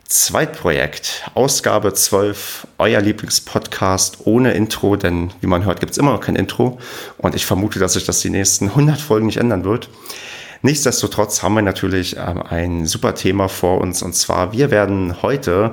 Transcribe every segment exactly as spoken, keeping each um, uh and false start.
Zweitprojekt, Ausgabe zwölf, euer Lieblingspodcast ohne Intro, denn wie man hört, gibt es immer noch kein Intro und ich vermute, dass sich das die nächsten hundert Folgen nicht ändern wird. Nichtsdestotrotz haben wir natürlich ähm, ein super Thema vor uns und zwar, wir werden heute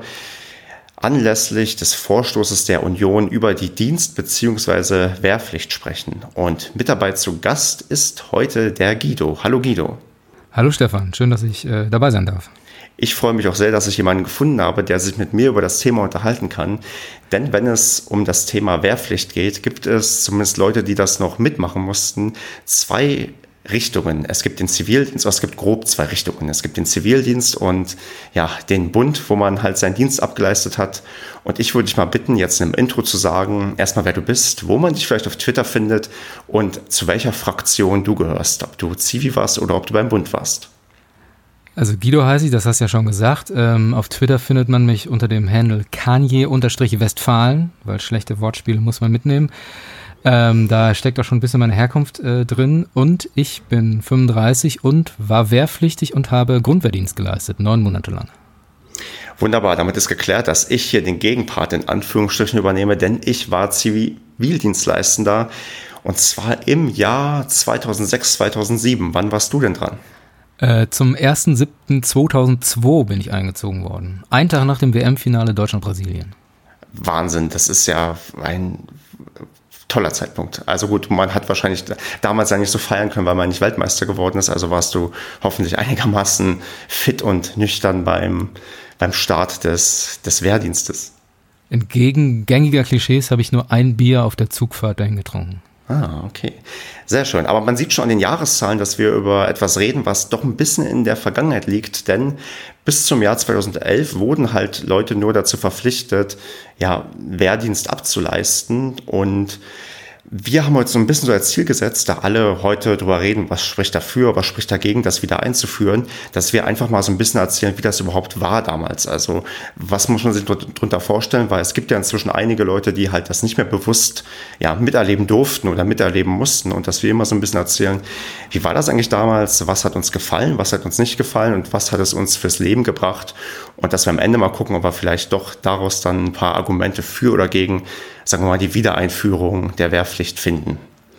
anlässlich des Vorstoßes der Union über die Dienst- bzw. Wehrpflicht sprechen. Und mit dabei zu Gast ist heute der Guido. Hallo Guido. Hallo Stefan, schön, dass ich äh, dabei sein darf. Ich freue mich auch sehr, dass ich jemanden gefunden habe, der sich mit mir über das Thema unterhalten kann. Denn wenn es um das Thema Wehrpflicht geht, gibt es zumindest Leute, die das noch mitmachen mussten, zwei Richtungen. Es gibt den Zivildienst, es gibt grob zwei Richtungen. Es gibt den Zivildienst und ja, den Bund, wo man halt seinen Dienst abgeleistet hat. Und ich würde dich mal bitten, jetzt im Intro zu sagen, erstmal wer du bist, wo man dich vielleicht auf Twitter findet und zu welcher Fraktion du gehörst. Ob du Zivi warst oder ob du beim Bund warst. Also Guido heiße ich, das hast du ja schon gesagt. Ähm, auf Twitter findet man mich unter dem Handle Kanye-Westfalen, weil schlechte Wortspiele muss man mitnehmen. Ähm, da steckt auch schon ein bisschen meine Herkunft äh, drin. Und ich bin fünfunddreißig und war wehrpflichtig und habe Grundwehrdienst geleistet, neun Monate lang. Wunderbar, damit ist geklärt, dass ich hier den Gegenpart in Anführungsstrichen übernehme, denn ich war Zivildienstleistender und zwar im Jahr zweitausendsechs, zweitausendsieben. Wann warst du denn dran? Äh, zum ersten siebten zweitausendzwei bin ich eingezogen worden. Ein Tag nach dem W M-Finale Deutschland-Brasilien. Wahnsinn, das ist ja ein toller Zeitpunkt. Also gut, man hat wahrscheinlich damals ja nicht so feiern können, weil man nicht Weltmeister geworden ist. Also warst du hoffentlich einigermaßen fit und nüchtern beim, beim Start des, des Wehrdienstes. Entgegen gängiger Klischees habe ich nur ein Bier auf der Zugfahrt dahin getrunken. Ah, okay. Sehr schön. Aber man sieht schon an den Jahreszahlen, dass wir über etwas reden, was doch ein bisschen in der Vergangenheit liegt. Denn bis zum Jahr zweitausendelf wurden halt Leute nur dazu verpflichtet, ja, Wehrdienst abzuleisten. Und wir haben heute so ein bisschen so als Ziel gesetzt, da alle heute drüber reden, was spricht dafür, was spricht dagegen, das wieder einzuführen, dass wir einfach mal so ein bisschen erzählen, wie das überhaupt war damals. Also was muss man sich darunter vorstellen, weil es gibt ja inzwischen einige Leute, die halt das nicht mehr bewusst ja, miterleben durften oder miterleben mussten und dass wir immer so ein bisschen erzählen, wie war das eigentlich damals, was hat uns gefallen, was hat uns nicht gefallen und was hat es uns fürs Leben gebracht und dass wir am Ende mal gucken, ob wir vielleicht doch daraus dann ein paar Argumente für oder gegen, sagen wir mal, die Wiedereinführung der Wehrpflicht finden.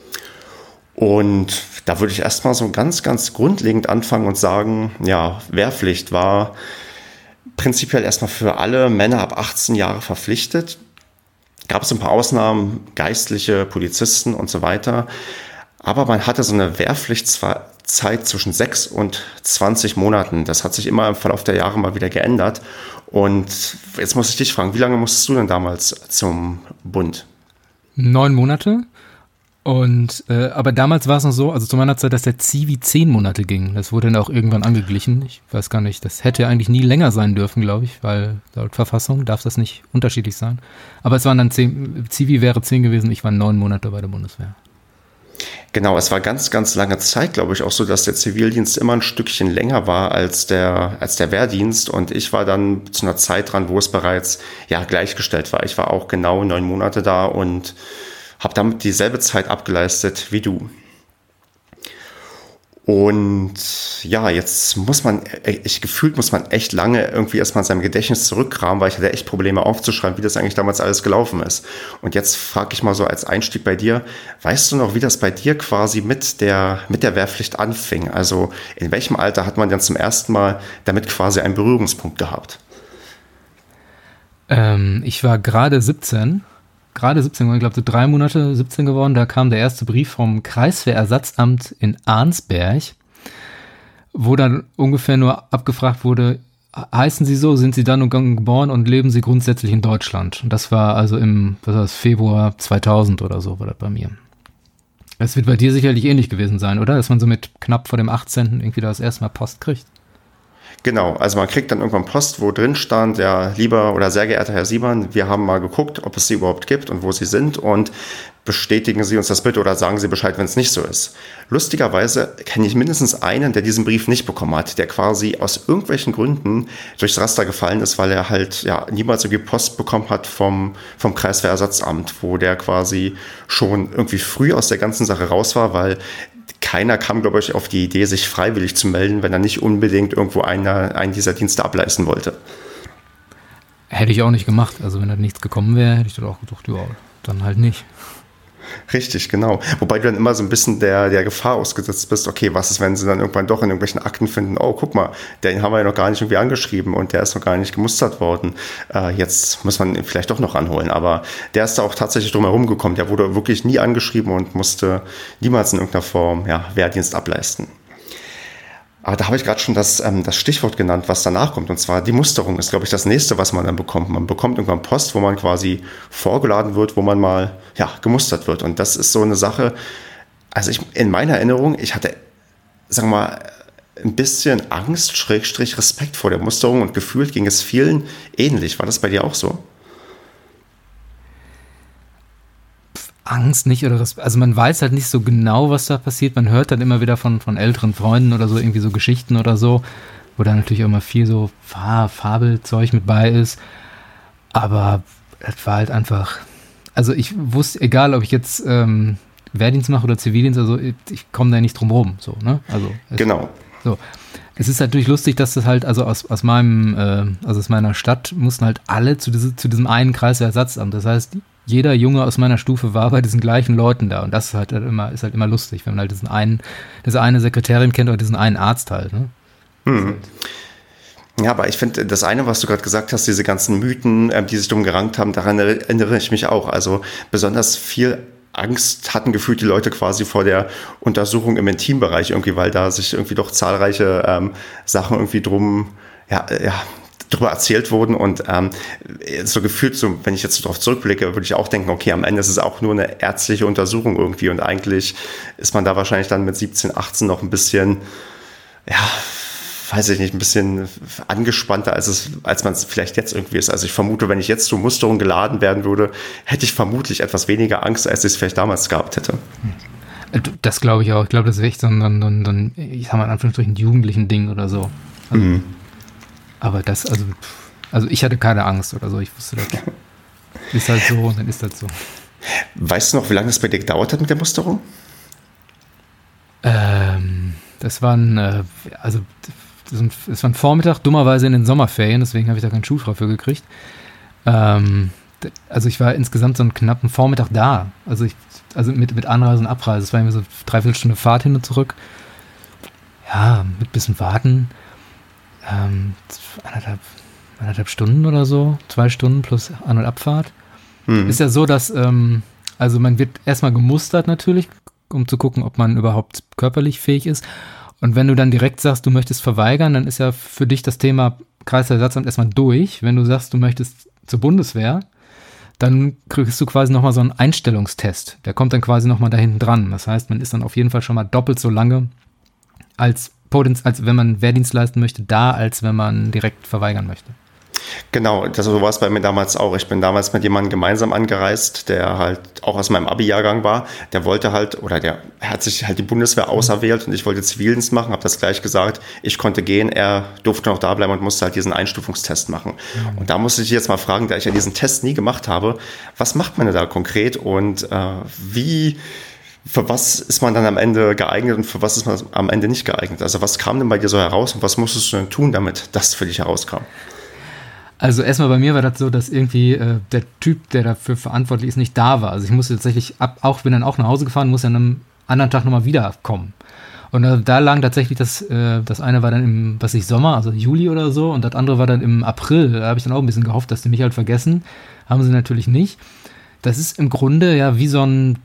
Und da würde ich erstmal so ganz, ganz grundlegend anfangen und sagen, ja, Wehrpflicht war prinzipiell erstmal für alle Männer ab achtzehn Jahre verpflichtet. Gab es ein paar Ausnahmen, Geistliche, Polizisten und so weiter. Aber man hatte so eine Wehrpflichtszeit zwischen sechs und zwanzig Monaten. Das hat sich immer im Verlauf der Jahre mal wieder geändert. Und jetzt muss ich dich fragen, wie lange musstest du denn damals zum Bund? Neun Monate. Und äh, aber damals war es noch so, also zu meiner Zeit, dass der Zivi zehn Monate ging. Das wurde dann auch irgendwann angeglichen. Ich weiß gar nicht, das hätte eigentlich nie länger sein dürfen, glaube ich, weil laut Verfassung darf das nicht unterschiedlich sein. Aber es waren dann zehn, Zivi wäre zehn gewesen, ich war neun Monate bei der Bundeswehr. Genau, es war ganz, ganz lange Zeit, glaube ich, auch so, dass der Zivildienst immer ein Stückchen länger war als der, als der Wehrdienst. Und ich war dann zu einer Zeit dran, wo es bereits ja gleichgestellt war. Ich war auch genau neun Monate da und habe damit dieselbe Zeit abgeleistet wie du. Und ja, jetzt muss man, ich gefühlt muss man echt lange irgendwie erstmal in seinem Gedächtnis zurückkramen, weil ich hatte echt Probleme aufzuschreiben, wie das eigentlich damals alles gelaufen ist. Und jetzt frage ich mal so als Einstieg bei dir, weißt du noch, wie das bei dir quasi mit der, mit der Wehrpflicht anfing? Also in welchem Alter hat man dann zum ersten Mal damit quasi einen Berührungspunkt gehabt? Ähm, ich war gerade siebzehn. Gerade siebzehn, ich glaube so drei Monate siebzehn geworden, da kam der erste Brief vom Kreiswehrersatzamt in Arnsberg, wo dann ungefähr nur abgefragt wurde, heißen Sie so, sind Sie dann und geboren und leben Sie grundsätzlich in Deutschland? Und das war also im was war das, Februar zweitausend oder so war das bei mir. Das wird bei dir sicherlich ähnlich gewesen sein, oder? Dass man so mit knapp vor dem achtzehnten irgendwie das erste Mal Post kriegt. Genau, also man kriegt dann irgendwann Post, wo drin stand, ja, lieber oder sehr geehrter Herr Siebern, wir haben mal geguckt, ob es sie überhaupt gibt und wo sie sind und bestätigen Sie uns das bitte oder sagen Sie Bescheid, wenn es nicht so ist. Lustigerweise kenne ich mindestens einen, der diesen Brief nicht bekommen hat, der quasi aus irgendwelchen Gründen durchs Raster gefallen ist, weil er halt ja niemals irgendwie Post bekommen hat vom, vom Kreiswehrersatzamt, wo der quasi schon irgendwie früh aus der ganzen Sache raus war, weil keiner kam, glaube ich, auf die Idee, sich freiwillig zu melden, wenn er nicht unbedingt irgendwo einer, einen dieser Dienste ableisten wollte. Hätte ich auch nicht gemacht. Also wenn da nichts gekommen wäre, hätte ich dann auch gedacht, ja, dann halt nicht. Richtig, genau. Wobei du dann immer so ein bisschen der, der Gefahr ausgesetzt bist, okay, was ist, wenn sie dann irgendwann doch in irgendwelchen Akten finden, oh, guck mal, den haben wir ja noch gar nicht irgendwie angeschrieben und der ist noch gar nicht gemustert worden. Äh, jetzt muss man ihn vielleicht doch noch ranholen. Aber der ist da auch tatsächlich drum herum gekommen. Der wurde wirklich nie angeschrieben und musste niemals in irgendeiner Form ja, Wehrdienst ableisten. Aber da habe ich gerade schon das, ähm, das Stichwort genannt, was danach kommt. Und zwar die Musterung ist, glaube ich, das nächste, was man dann bekommt. Man bekommt irgendwann Post, wo man quasi vorgeladen wird, wo man mal ja, gemustert wird. Und das ist so eine Sache, also ich, in meiner Erinnerung, ich hatte, sagen wir mal, ein bisschen Angst, Schrägstrich, Respekt vor der Musterung und gefühlt ging es vielen ähnlich. War das bei dir auch so? Angst nicht oder das, also man weiß halt nicht so genau, was da passiert. Man hört dann immer wieder von, von älteren Freunden oder so irgendwie so Geschichten oder so, wo da natürlich auch immer viel so Fabelzeug mit bei ist. Aber es war halt einfach, also ich wusste, egal ob ich jetzt ähm, Wehrdienst mache oder Zivildienst, also ich, ich komme da nicht drum rum. So, ne? Also es, genau. So. Es ist natürlich lustig, dass das halt, also aus, aus meinem, äh, also aus meiner Stadt mussten halt alle zu, diese, zu diesem einen Kreiswehrersatzamt. Das heißt, jeder Junge aus meiner Stufe war bei diesen gleichen Leuten da. Und das ist halt immer, ist halt immer lustig, wenn man halt diesen einen, diese eine Sekretärin kennt oder diesen einen Arzt halt. Ne? Hm. Ja, aber ich finde, das eine, was du gerade gesagt hast, diese ganzen Mythen, äh, die sich darum gerankt haben, daran erinnere ich mich auch. Also besonders viel Angst hatten gefühlt die Leute quasi vor der Untersuchung im Intimbereich irgendwie, weil da sich irgendwie doch zahlreiche ähm, Sachen irgendwie drum, ja, ja, drüber erzählt wurden und ähm, so gefühlt, so, wenn ich jetzt darauf zurückblicke, würde ich auch denken, okay, am Ende ist es auch nur eine ärztliche Untersuchung irgendwie und eigentlich ist man da wahrscheinlich dann mit siebzehn, achtzehn noch ein bisschen, ja, weiß ich nicht, ein bisschen angespannter, als es, als man es vielleicht jetzt irgendwie ist. Also ich vermute, wenn ich jetzt zur Musterung geladen werden würde, hätte ich vermutlich etwas weniger Angst, als ich es vielleicht damals gehabt hätte. Das glaube ich auch. Ich glaube, das wäre echt so ein, so ein, so ein, ich sag mal in Anführungsstrichen, jugendlichen Ding oder so. Also, mhm. Aber das, also, also ich hatte keine Angst oder so. Ich wusste, das ist halt so und dann ist das so. Weißt du noch, wie lange das bei dir gedauert hat mit der Musterung? Ähm, das waren, äh, also es war ein Vormittag, dummerweise in den Sommerferien, deswegen habe ich da keinen Schulfrei für gekriegt. Ähm, also ich war insgesamt so einen knappen Vormittag da. Also ich, also mit, mit Anreise und Abreise. Es war irgendwie so dreiviertel Stunde Fahrt hin und zurück. Ja, mit ein bisschen Warten. Ähm, anderthalb, anderthalb Stunden oder so. Zwei Stunden plus An- und Abfahrt. Hm. Ist ja so, dass, ähm, also man wird erstmal gemustert natürlich, um zu gucken, ob man überhaupt körperlich fähig ist. Und wenn du dann direkt sagst, du möchtest verweigern, dann ist ja für dich das Thema Kreiswehrersatzamt erstmal durch. Wenn du sagst, du möchtest zur Bundeswehr, dann kriegst du quasi nochmal so einen Einstellungstest. Der kommt dann quasi nochmal da hinten dran. Das heißt, man ist dann auf jeden Fall schon mal doppelt so lange als Potenz, als wenn man Wehrdienst leisten möchte, da, als wenn man direkt verweigern möchte. Genau, das, so war es bei mir damals auch. Ich bin damals mit jemandem gemeinsam angereist, der halt auch aus meinem Abi-Jahrgang war. Der wollte halt, oder der hat sich halt die Bundeswehr auserwählt und ich wollte Zivildienst machen, habe das gleich gesagt. Ich konnte gehen, er durfte noch da bleiben und musste halt diesen Einstufungstest machen. Mhm. Und da musste ich jetzt mal fragen, da ich ja diesen Test nie gemacht habe, was macht man da konkret und äh, wie... Für was ist man dann am Ende geeignet und für was ist man am Ende nicht geeignet? Also was kam denn bei dir so heraus und was musstest du denn tun, damit das für dich herauskam? Also erstmal bei mir war das so, dass irgendwie äh, der Typ, der dafür verantwortlich ist, nicht da war. Also ich musste tatsächlich, ab, auch bin dann auch nach Hause gefahren, musste dann am anderen Tag nochmal wiederkommen. Und äh, da lagen tatsächlich das, äh, das eine war dann im, was ich, Sommer, also Juli oder so, und das andere war dann im April. Da habe ich dann auch ein bisschen gehofft, dass die mich halt vergessen. Haben sie natürlich nicht. Das ist im Grunde ja wie so ein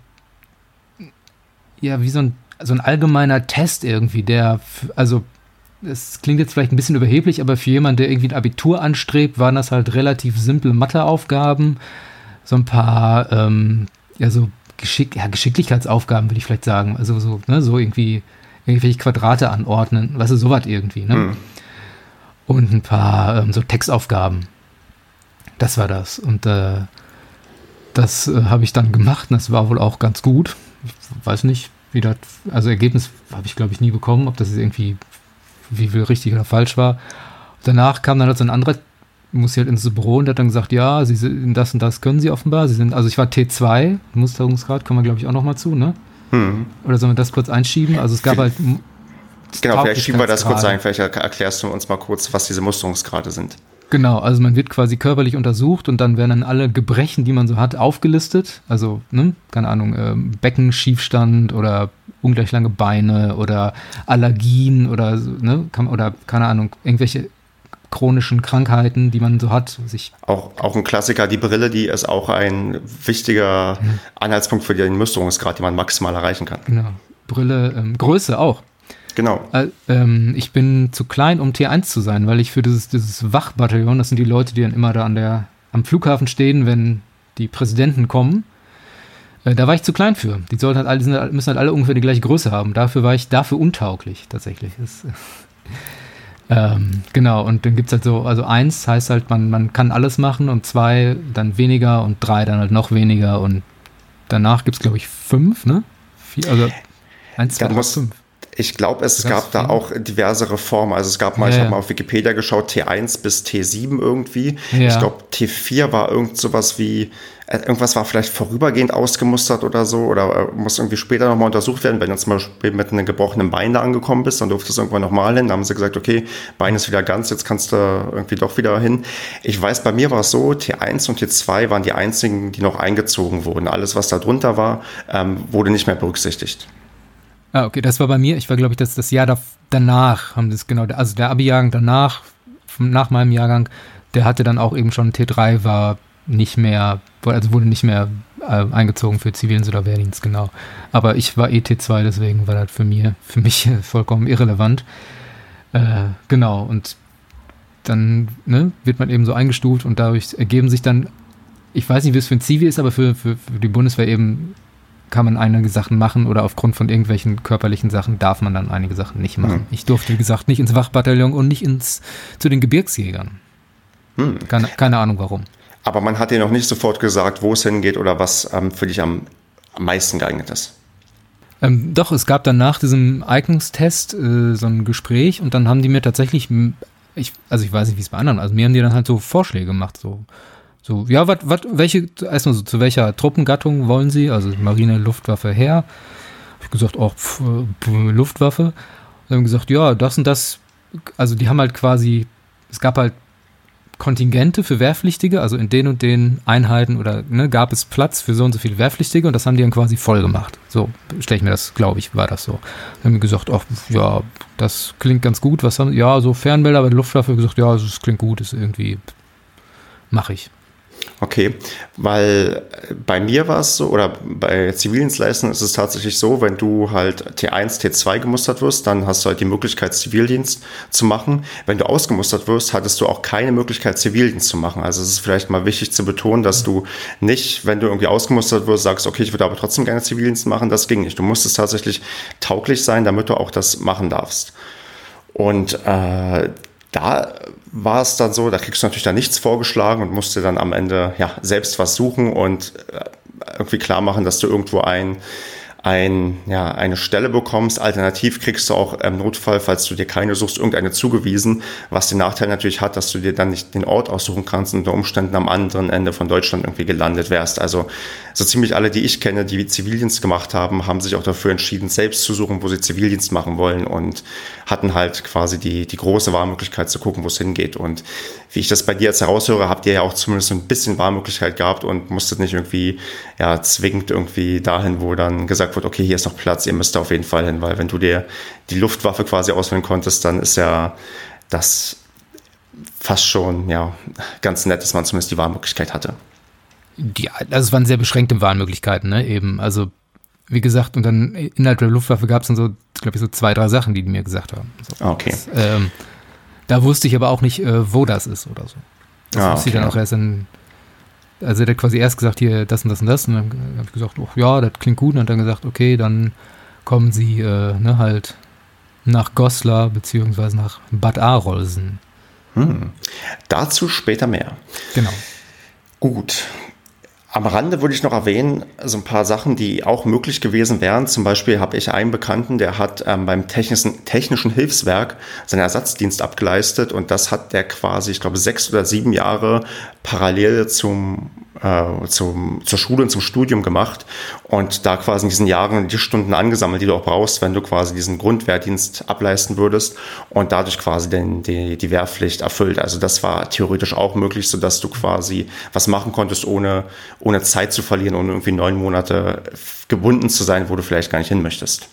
Ja, wie so ein, so ein allgemeiner Test irgendwie, der, also, es klingt jetzt vielleicht ein bisschen überheblich, aber für jemanden, der irgendwie ein Abitur anstrebt, waren das halt relativ simple Matheaufgaben, so ein paar, ähm, ja, so Geschick, ja, Geschicklichkeitsaufgaben, würde ich vielleicht sagen, also so, ne, so irgendwie, irgendwelche Quadrate anordnen, weißt du, sowas irgendwie, ne? Mhm. Und ein paar, ähm, so Textaufgaben. Das war das. Und, äh, das äh, habe ich dann gemacht und das war wohl auch ganz gut. Ich weiß nicht, wie das, also Ergebnis habe ich, glaube ich, nie bekommen, ob das irgendwie, wie viel richtig oder falsch war. Danach kam dann halt so ein anderer, muss halt ins Büro und hat dann gesagt, ja, sie sind, das und das können sie offenbar. Sie sind, also ich war T zwei, Musterungsgrad, kommen wir, glaube ich, auch nochmal zu, ne? Hm. Oder sollen wir das kurz einschieben? Also es gab halt... Genau, vielleicht schieben wir das kurz ein, vielleicht erklärst du uns mal kurz, was diese Musterungsgrade sind. Genau, also man wird quasi körperlich untersucht und dann werden dann alle Gebrechen, die man so hat, aufgelistet. Also, ne, keine Ahnung, ähm, Beckenschiefstand oder ungleich lange Beine oder Allergien oder, so, ne, kann, oder keine Ahnung, irgendwelche chronischen Krankheiten, die man so hat. Sich auch, auch ein Klassiker, die Brille, die ist auch ein wichtiger mhm. Anhaltspunkt für den Musterungsgrad, den man maximal erreichen kann. Genau, Brille, ähm, Größe auch. Genau. Äh, ähm, ich bin zu klein, um T eins zu sein, weil ich für dieses, dieses Wachbataillon, das sind die Leute, die dann immer da an der, am Flughafen stehen, wenn die Präsidenten kommen, äh, da war ich zu klein für. Die sollten halt alle, die sind, müssen halt alle ungefähr die gleiche Größe haben. Dafür war ich dafür untauglich, tatsächlich. Das, ähm, genau, und dann gibt es halt so, also eins heißt halt, man, man kann alles machen und zwei dann weniger und drei dann halt noch weniger und danach gibt es, glaube ich, fünf, ne? Vier, also eins, zwei, drei, fünf. Ich glaube, es gab da auch diverse Reformen. Also es gab mal, ja, ich habe mal auf Wikipedia geschaut, T eins bis T sieben irgendwie. Ja. Ich glaube, T vier war irgend sowas wie, irgendwas war vielleicht vorübergehend ausgemustert oder so oder muss irgendwie später nochmal untersucht werden. Wenn du zum Beispiel mit einem gebrochenen Bein da angekommen bist, dann durftest du irgendwann nochmal hin. Dann haben sie gesagt, okay, Bein ist wieder ganz, jetzt kannst du irgendwie doch wieder hin. Ich weiß, bei mir war es so, T eins und T zwei waren die einzigen, die noch eingezogen wurden. Alles, was da drunter war, ähm, wurde nicht mehr berücksichtigt. Ah, okay, das war bei mir, ich war, glaube ich, das, das Jahr da, danach, haben das genau, also der Abi-Jahrgang danach, nach meinem Jahrgang, der hatte dann auch eben schon T drei, war nicht mehr, also wurde nicht mehr äh, eingezogen für Zivildienst oder Wehrdienst, genau. Aber ich war eh T zwei, deswegen war das für mich, für mich vollkommen irrelevant. Äh, genau, und dann ne, wird man eben so eingestuft und dadurch ergeben sich dann, ich weiß nicht, wie es für ein Zivi ist, aber für, für, für die Bundeswehr eben kann man einige Sachen machen oder aufgrund von irgendwelchen körperlichen Sachen darf man dann einige Sachen nicht machen. Hm. Ich durfte, wie gesagt, nicht ins Wachbataillon und nicht ins zu den Gebirgsjägern. Hm. Keine, keine Ahnung warum. Aber man hat dir noch nicht sofort gesagt, wo es hingeht oder was ähm, für dich am, am meisten geeignet ist. Ähm, doch, es gab dann nach diesem Eignungstest äh, so ein Gespräch und dann haben die mir tatsächlich, ich, also ich weiß nicht, wie es bei anderen, also mir haben die dann halt so Vorschläge gemacht, so So, ja, wat, wat, welche, erstmal so, zu welcher Truppengattung wollen Sie? Also Marine, Luftwaffe, Heer. Hab ich gesagt, auch pf, pf, Luftwaffe. Dann haben gesagt, ja, das und das, also die haben halt quasi, es gab halt Kontingente für Wehrpflichtige, also in den und den Einheiten oder ne, gab es Platz für so und so viele Wehrpflichtige und das haben die dann quasi voll gemacht. So stelle ich mir das, glaube ich, war das so. Dann haben wir gesagt, ach, ja, das klingt ganz gut. Was haben, ja, so Fernbilder bei der Luftwaffe gesagt, ja, das klingt gut, ist irgendwie, mache ich. Okay, weil bei mir war es so, oder bei Zivildienstleistern ist es tatsächlich so, wenn du halt T eins, T zwei gemustert wirst, dann hast du halt die Möglichkeit, Zivildienst zu machen. Wenn du ausgemustert wirst, hattest du auch keine Möglichkeit, Zivildienst zu machen. Also es ist vielleicht mal wichtig zu betonen, dass du nicht, wenn du irgendwie ausgemustert wirst, sagst, okay, ich würde aber trotzdem gerne Zivildienst machen, das ging nicht. Du musstest tatsächlich tauglich sein, damit du auch das machen darfst. Und äh, da war es dann so, da kriegst du natürlich dann nichts vorgeschlagen und musst dir dann am Ende ja selbst was suchen und irgendwie klar machen, dass du irgendwo ein, ein, ja, eine Stelle bekommst. Alternativ kriegst du auch im Notfall, falls du dir keine suchst, irgendeine zugewiesen, was den Nachteil natürlich hat, dass du dir dann nicht den Ort aussuchen kannst und unter Umständen am anderen Ende von Deutschland irgendwie gelandet wärst. Also so ziemlich alle, die ich kenne, die Zivildienst gemacht haben, haben sich auch dafür entschieden, selbst zu suchen, wo sie Zivildienst machen wollen und hatten halt quasi die, die große Wahlmöglichkeit zu gucken, wo es hingeht. Und wie ich das bei dir jetzt heraushöre, habt ihr ja auch zumindest so ein bisschen Wahlmöglichkeit gehabt und musstet nicht irgendwie ja zwingend irgendwie dahin, wo dann gesagt wird, okay, hier ist noch Platz, ihr müsst da auf jeden Fall hin, weil wenn du dir die Luftwaffe quasi auswählen konntest, dann ist ja das fast schon ja ganz nett, dass man zumindest die Wahlmöglichkeit hatte. Ja, also es waren sehr beschränkte Wahlmöglichkeiten, ne, eben, also wie gesagt, und dann innerhalb der Luftwaffe gab es dann so, glaube ich, so zwei, drei Sachen, die die mir gesagt haben. So, okay. Das, ähm, da wusste ich aber auch nicht, äh, wo das ist oder so. Das ah, wusste okay. ich dann auch erst in, also der hat quasi erst gesagt, hier das und das und das und dann habe ich gesagt, oh ja, das klingt gut und hat dann gesagt, okay, dann kommen Sie äh, ne, halt nach Goslar beziehungsweise nach Bad Arolsen. Hm. Dazu später mehr. Genau. Gut. Am Rande würde ich noch erwähnen, so ein paar Sachen, die auch möglich gewesen wären. Zum Beispiel habe ich einen Bekannten, der hat ähm, beim technischen, technischen Hilfswerk seinen Ersatzdienst abgeleistet und das hat der quasi, ich glaube, sechs oder sieben Jahre parallel zum äh, zum, zur Schule und zum Studium gemacht und da quasi in diesen Jahren die Stunden angesammelt, die du auch brauchst, wenn du quasi diesen Grundwehrdienst ableisten würdest und dadurch quasi den, die, die Wehrpflicht erfüllt. Also das war theoretisch auch möglich, sodass du quasi was machen konntest, ohne, ohne Zeit zu verlieren, ohne irgendwie neun Monate gebunden zu sein, wo du vielleicht gar nicht hin möchtest.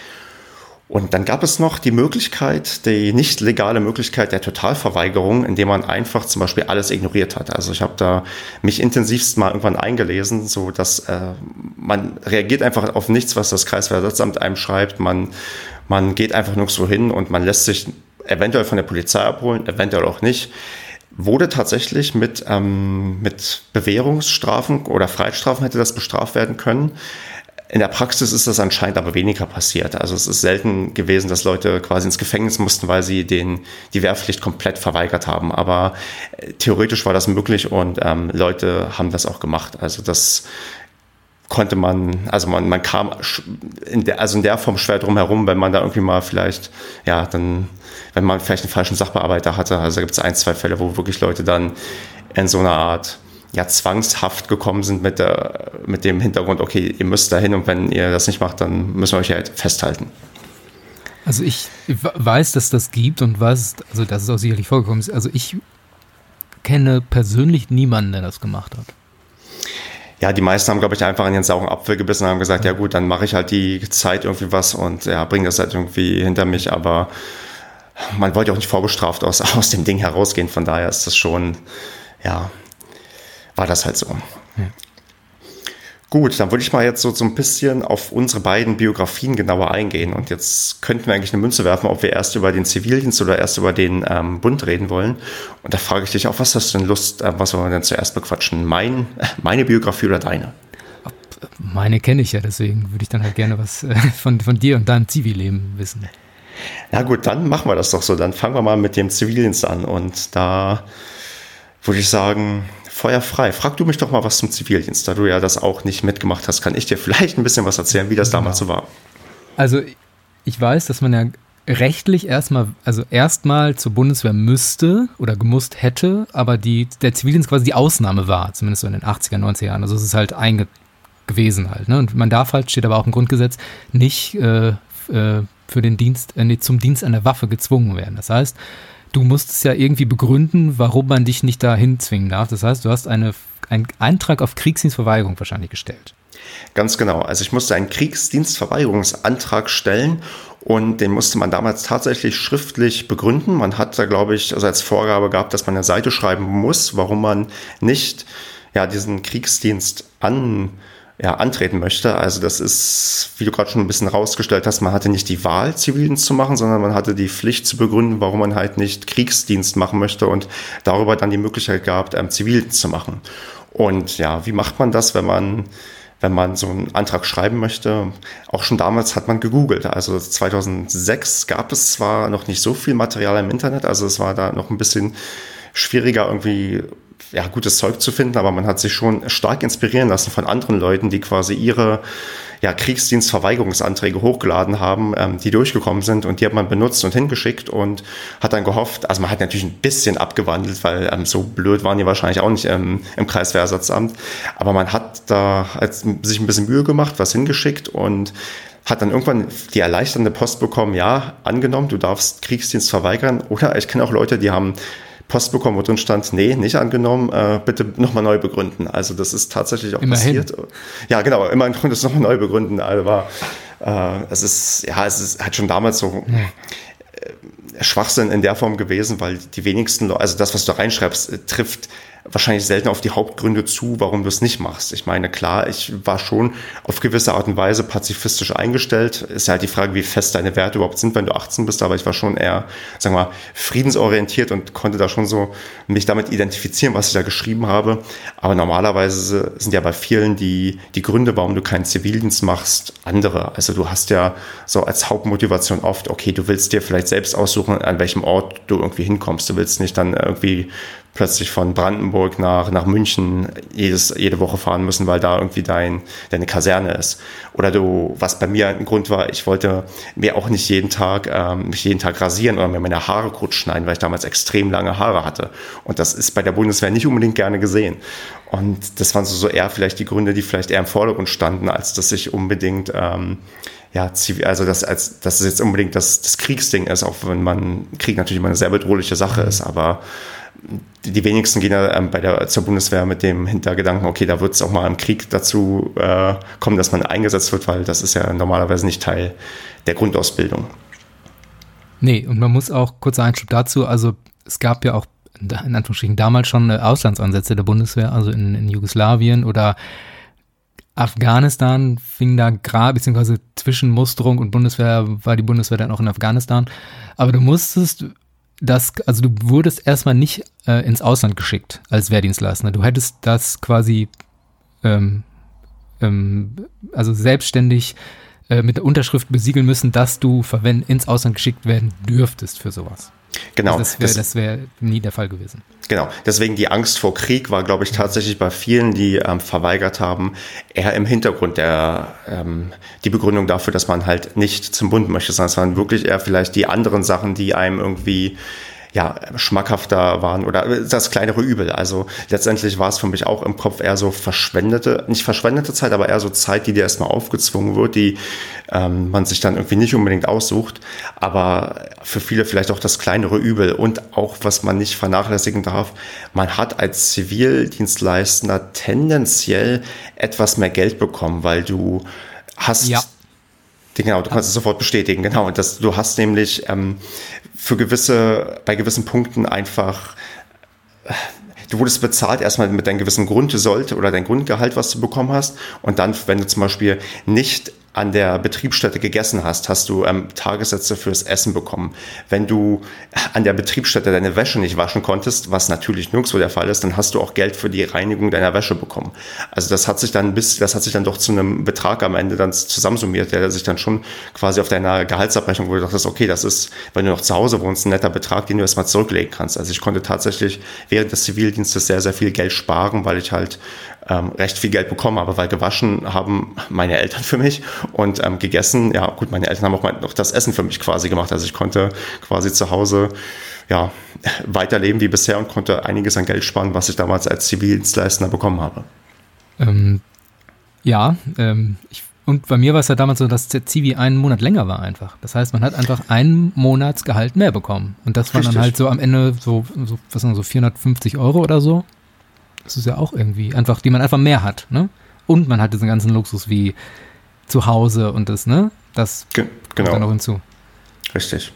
Und dann gab es noch die Möglichkeit, die nicht legale Möglichkeit der Totalverweigerung, indem man einfach zum Beispiel alles ignoriert hat. Also ich habe da mich intensivst mal irgendwann eingelesen, so dass äh, man reagiert einfach auf nichts, was das Kreiswehrersatzamt einem schreibt. Man, man geht einfach nur so hin und man lässt sich eventuell von der Polizei abholen, eventuell auch nicht. Wurde tatsächlich mit, ähm, mit Bewährungsstrafen oder Freiheitsstrafen hätte das bestraft werden können. In der Praxis ist das anscheinend aber weniger passiert. Also es ist selten gewesen, dass Leute quasi ins Gefängnis mussten, weil sie den, die Wehrpflicht komplett verweigert haben. Aber äh, theoretisch war das möglich und ähm, Leute haben das auch gemacht. Also das konnte man, also man, man kam in der, also in der Form schwer drum herum, wenn man da irgendwie mal vielleicht, ja, dann, wenn man vielleicht einen falschen Sachbearbeiter hatte. Also da gibt es ein, zwei Fälle, wo wirklich Leute dann in so einer Art ja, zwangshaft gekommen sind mit, der, mit dem Hintergrund, okay, ihr müsst da hin und wenn ihr das nicht macht, dann müssen wir euch halt festhalten. Also ich weiß, dass das gibt und weiß, also dass es auch sicherlich vorgekommen ist. Also ich kenne persönlich niemanden, der das gemacht hat. Ja, die meisten haben, glaube ich, einfach in den sauren Apfel gebissen und haben gesagt, ja gut, dann mache ich halt die Zeit irgendwie was und ja, bringe das halt irgendwie hinter mich, aber man wollte auch nicht vorbestraft aus, aus dem Ding herausgehen, von daher ist das schon, ja, war das halt so. Ja. Gut, dann würde ich mal jetzt so, so ein bisschen auf unsere beiden Biografien genauer eingehen. Und jetzt könnten wir eigentlich eine Münze werfen, ob wir erst über den Zivildienst oder erst über den ähm, Bund reden wollen. Und da frage ich dich auch, was hast du denn Lust, äh, was wollen wir denn zuerst bequatschen? Mein, meine Biografie oder deine? Meine kenne ich ja, deswegen würde ich dann halt gerne was äh, von, von dir und deinem Zivilleben wissen. Na gut, dann machen wir das doch so. Dann fangen wir mal mit dem Zivildienst an. Und da würde ich sagen, Feuer frei. Frag du mich doch mal was zum Zivildienst. Da du ja das auch nicht mitgemacht hast, kann ich dir vielleicht ein bisschen was erzählen, wie das genau. damals so war. Also ich weiß, dass man ja rechtlich erstmal, also erstmal zur Bundeswehr müsste oder gemusst hätte, aber die, der Zivildienst quasi die Ausnahme war, zumindest so in den achtziger, neunziger Jahren. Also es ist halt einge gewesen halt. Ne? Und man darf halt, steht aber auch im Grundgesetz, nicht äh, äh, für den Dienst, äh, nee, zum Dienst an der Waffe gezwungen werden. Das heißt, du musst es ja irgendwie begründen, warum man dich nicht dahin zwingen darf. Das heißt, du hast eine, einen Eintrag auf Kriegsdienstverweigerung wahrscheinlich gestellt. Ganz genau. Also ich musste einen Kriegsdienstverweigerungsantrag stellen und den musste man damals tatsächlich schriftlich begründen. Man hat da, glaube ich, also als Vorgabe gehabt, dass man eine Seite schreiben muss, warum man nicht ja, diesen Kriegsdienst an Ja, antreten möchte. Also das ist, wie du gerade schon ein bisschen rausgestellt hast, man hatte nicht die Wahl, Zivildienst zu machen, sondern man hatte die Pflicht zu begründen, warum man halt nicht Kriegsdienst machen möchte und darüber dann die Möglichkeit gehabt, ähm, Zivildienst zu machen. Und ja, wie macht man das, wenn man, wenn man so einen Antrag schreiben möchte? Auch schon damals hat man gegoogelt. Also zweitausendsechs gab es zwar noch nicht so viel Material im Internet, also es war da noch ein bisschen schwieriger irgendwie ja, gutes Zeug zu finden, aber man hat sich schon stark inspirieren lassen von anderen Leuten, die quasi ihre ja, Kriegsdienstverweigerungsanträge hochgeladen haben, ähm, die durchgekommen sind und die hat man benutzt und hingeschickt und hat dann gehofft, also man hat natürlich ein bisschen abgewandelt, weil ähm, so blöd waren die wahrscheinlich auch nicht ähm, im Kreiswehrersatzamt, aber man hat da halt sich ein bisschen Mühe gemacht, was hingeschickt und hat dann irgendwann die erleichternde Post bekommen, ja, angenommen, du darfst Kriegsdienst verweigern, oder ich kenne auch Leute, die haben Post bekommen, wo drin stand, nee, nicht angenommen, äh, bitte nochmal neu begründen. Also das ist tatsächlich auch immerhin passiert. Ja, genau, immerhin konnte es nochmal neu begründen. Also war, äh, es ist, ja, es ist, hat schon damals so ja. äh, Schwachsinn in der Form gewesen, weil die wenigsten, also das, was du reinschreibst, äh, trifft wahrscheinlich selten auf die Hauptgründe zu, warum du es nicht machst. Ich meine, klar, ich war schon auf gewisse Art und Weise pazifistisch eingestellt. Ist ja halt die Frage, wie fest deine Werte überhaupt sind, wenn du achtzehn bist, aber ich war schon eher, sagen wir mal, friedensorientiert und konnte da schon so mich damit identifizieren, was ich da geschrieben habe. Aber normalerweise sind ja bei vielen die, die Gründe, warum du keinen Zivildienst machst, andere. Also du hast ja so als Hauptmotivation oft, okay, du willst dir vielleicht selbst aussuchen, an welchem Ort du irgendwie hinkommst. Du willst nicht dann irgendwie plötzlich von Brandenburg nach, nach München jedes, jede Woche fahren müssen, weil da irgendwie dein, deine Kaserne ist. Oder du, was bei mir ein Grund war, ich wollte mir auch nicht jeden Tag, ähm, mich jeden Tag rasieren oder mir meine Haare kurz schneiden, weil ich damals extrem lange Haare hatte. Und das ist bei der Bundeswehr nicht unbedingt gerne gesehen. Und das waren so, so eher vielleicht die Gründe, die vielleicht eher im Vordergrund standen, als dass ich unbedingt, ähm, ja, also das, als, dass es jetzt unbedingt das, das Kriegsding ist, auch wenn man Krieg natürlich immer eine sehr bedrohliche Sache ist, aber die, die wenigsten gehen ja ähm, bei der, zur Bundeswehr mit dem Hintergedanken, okay, da wird es auch mal im Krieg dazu äh, kommen, dass man eingesetzt wird, weil das ist ja normalerweise nicht Teil der Grundausbildung. Nee, und man muss auch, kurzer Einschub dazu, also es gab ja auch in Anführungsstrichen damals schon Auslandsansätze der Bundeswehr, also in, in Jugoslawien oder Afghanistan fing da gerade, beziehungsweise zwischen Musterung und Bundeswehr war die Bundeswehr dann auch in Afghanistan. Aber du musstest das, also du wurdest erstmal nicht äh, ins Ausland geschickt als Wehrdienstleister. Du hättest das quasi ähm, ähm, also selbstständig äh, mit der Unterschrift besiegeln müssen, dass du verwend- ins Ausland geschickt werden dürftest für sowas. Genau. Also das wäre das wär nie der Fall gewesen. Genau, deswegen die Angst vor Krieg war, glaube ich, tatsächlich bei vielen, die ähm, verweigert haben, eher im Hintergrund der ähm, die Begründung dafür, dass man halt nicht zum Bund möchte, sondern es waren wirklich eher vielleicht die anderen Sachen, die einem irgendwie ja, schmackhafter waren oder das kleinere Übel. Also letztendlich war es für mich auch im Kopf eher so verschwendete, nicht verschwendete Zeit, aber eher so Zeit, die dir erstmal aufgezwungen wird, die ähm, man sich dann irgendwie nicht unbedingt aussucht, aber für viele vielleicht auch das kleinere Übel und auch, was man nicht vernachlässigen darf, man hat als Zivildienstleister tendenziell etwas mehr Geld bekommen, weil du hast... Ja. Genau, du kannst es sofort bestätigen, genau. Und das, du hast nämlich ähm, für gewisse, bei gewissen Punkten einfach, äh, du wurdest bezahlt erstmal mit deinem gewissen Grundsold oder dein Grundgehalt, was du bekommen hast. Und dann, wenn du zum Beispiel nicht an der Betriebsstätte gegessen hast, hast du ähm, Tagessätze fürs Essen bekommen. Wenn du an der Betriebsstätte deine Wäsche nicht waschen konntest, was natürlich nirgendwo der Fall ist, dann hast du auch Geld für die Reinigung deiner Wäsche bekommen. Also das hat sich dann bis, das hat sich dann doch zu einem Betrag am Ende dann zusammensummiert, der sich dann schon quasi auf deiner Gehaltsabrechnung, wo du dachtest, okay, das ist, wenn du noch zu Hause wohnst, ein netter Betrag, den du erstmal zurücklegen kannst. Also ich konnte tatsächlich während des Zivildienstes sehr, sehr viel Geld sparen, weil ich halt ähm, recht viel Geld bekommen habe, weil gewaschen haben meine Eltern für mich und ähm, gegessen, ja gut, meine Eltern haben auch mal noch das Essen für mich quasi gemacht, also ich konnte quasi zu Hause ja, weiterleben wie bisher und konnte einiges an Geld sparen, was ich damals als Zivildienstleister bekommen habe. Ähm, ja, ähm, ich, und bei mir war es ja damals so, dass der Zivi einen Monat länger war einfach. Das heißt, man hat einfach einen Monatsgehalt mehr bekommen und das war Richtig. Dann halt so am Ende so, so was sagen, so vierhundertfünfzig Euro oder so. Das ist ja auch irgendwie einfach, die man einfach mehr hat, ne? Und man hat diesen ganzen Luxus wie zu Hause und das, ne? Das Ge- genau. kommt dann noch hinzu. Richtig.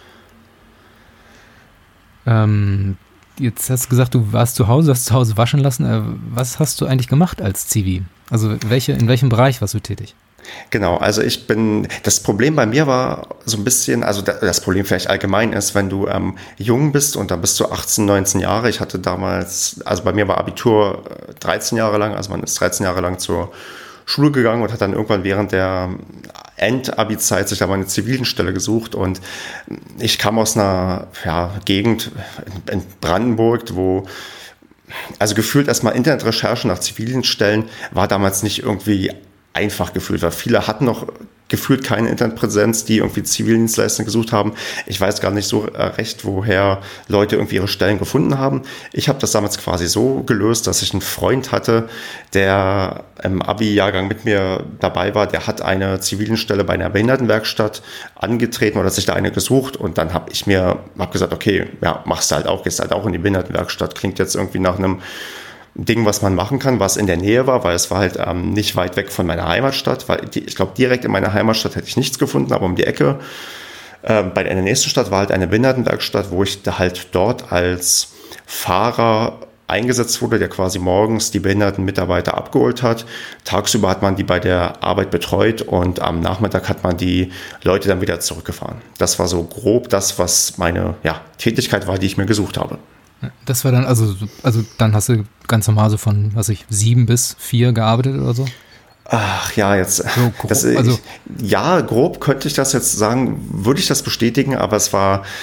Ähm, jetzt hast du gesagt, du warst zu Hause, hast zu Hause waschen lassen. Äh, was hast du eigentlich gemacht als Zivi? Also welche, in welchem Bereich warst du tätig? Genau, also ich bin, das Problem bei mir war so ein bisschen, also das Problem vielleicht allgemein ist, wenn du ähm, jung bist und da bist du achtzehn, neunzehn Jahre, ich hatte damals, also bei mir war Abitur dreizehn Jahre lang, also man ist dreizehn Jahre lang zur Schule gegangen und hat dann irgendwann während der End-Abi-Zeit sich da mal eine Zivildienststelle gesucht und ich kam aus einer ja, Gegend in Brandenburg, wo also gefühlt erstmal Internetrecherche nach Zivildienststellen war damals nicht irgendwie einfach gefühlt, weil viele hatten noch gefühlt keine Internetpräsenz, die irgendwie Zivildienstleister gesucht haben. Ich weiß gar nicht so recht, woher Leute irgendwie ihre Stellen gefunden haben. Ich habe das damals quasi so gelöst, dass ich einen Freund hatte, der im Abi-Jahrgang mit mir dabei war. Der hat eine Zivildienststelle bei einer Behindertenwerkstatt angetreten oder sich da eine gesucht und dann habe ich mir hab gesagt, okay, ja, machst du halt auch, gehst halt auch in die Behindertenwerkstatt. Klingt jetzt irgendwie nach einem Ding, was man machen kann, was in der Nähe war, weil es war halt ähm, nicht weit weg von meiner Heimatstadt, weil die, ich glaube, direkt in meiner Heimatstadt hätte ich nichts gefunden, aber um die Ecke äh, bei der nächsten Stadt war halt eine Behindertenwerkstatt, wo ich da halt dort als Fahrer eingesetzt wurde, der quasi morgens die behinderten Mitarbeiter abgeholt hat. Tagsüber hat man die bei der Arbeit betreut und am Nachmittag hat man die Leute dann wieder zurückgefahren. Das war so grob das, was meine ja, Tätigkeit war, die ich mir gesucht habe. Das war dann, also, also dann hast du ganz normal so von, was ich, sieben bis vier gearbeitet oder so? Ach ja, jetzt, so grob, das, also, ich, ja, grob könnte ich das jetzt sagen, würde ich das bestätigen, aber es war,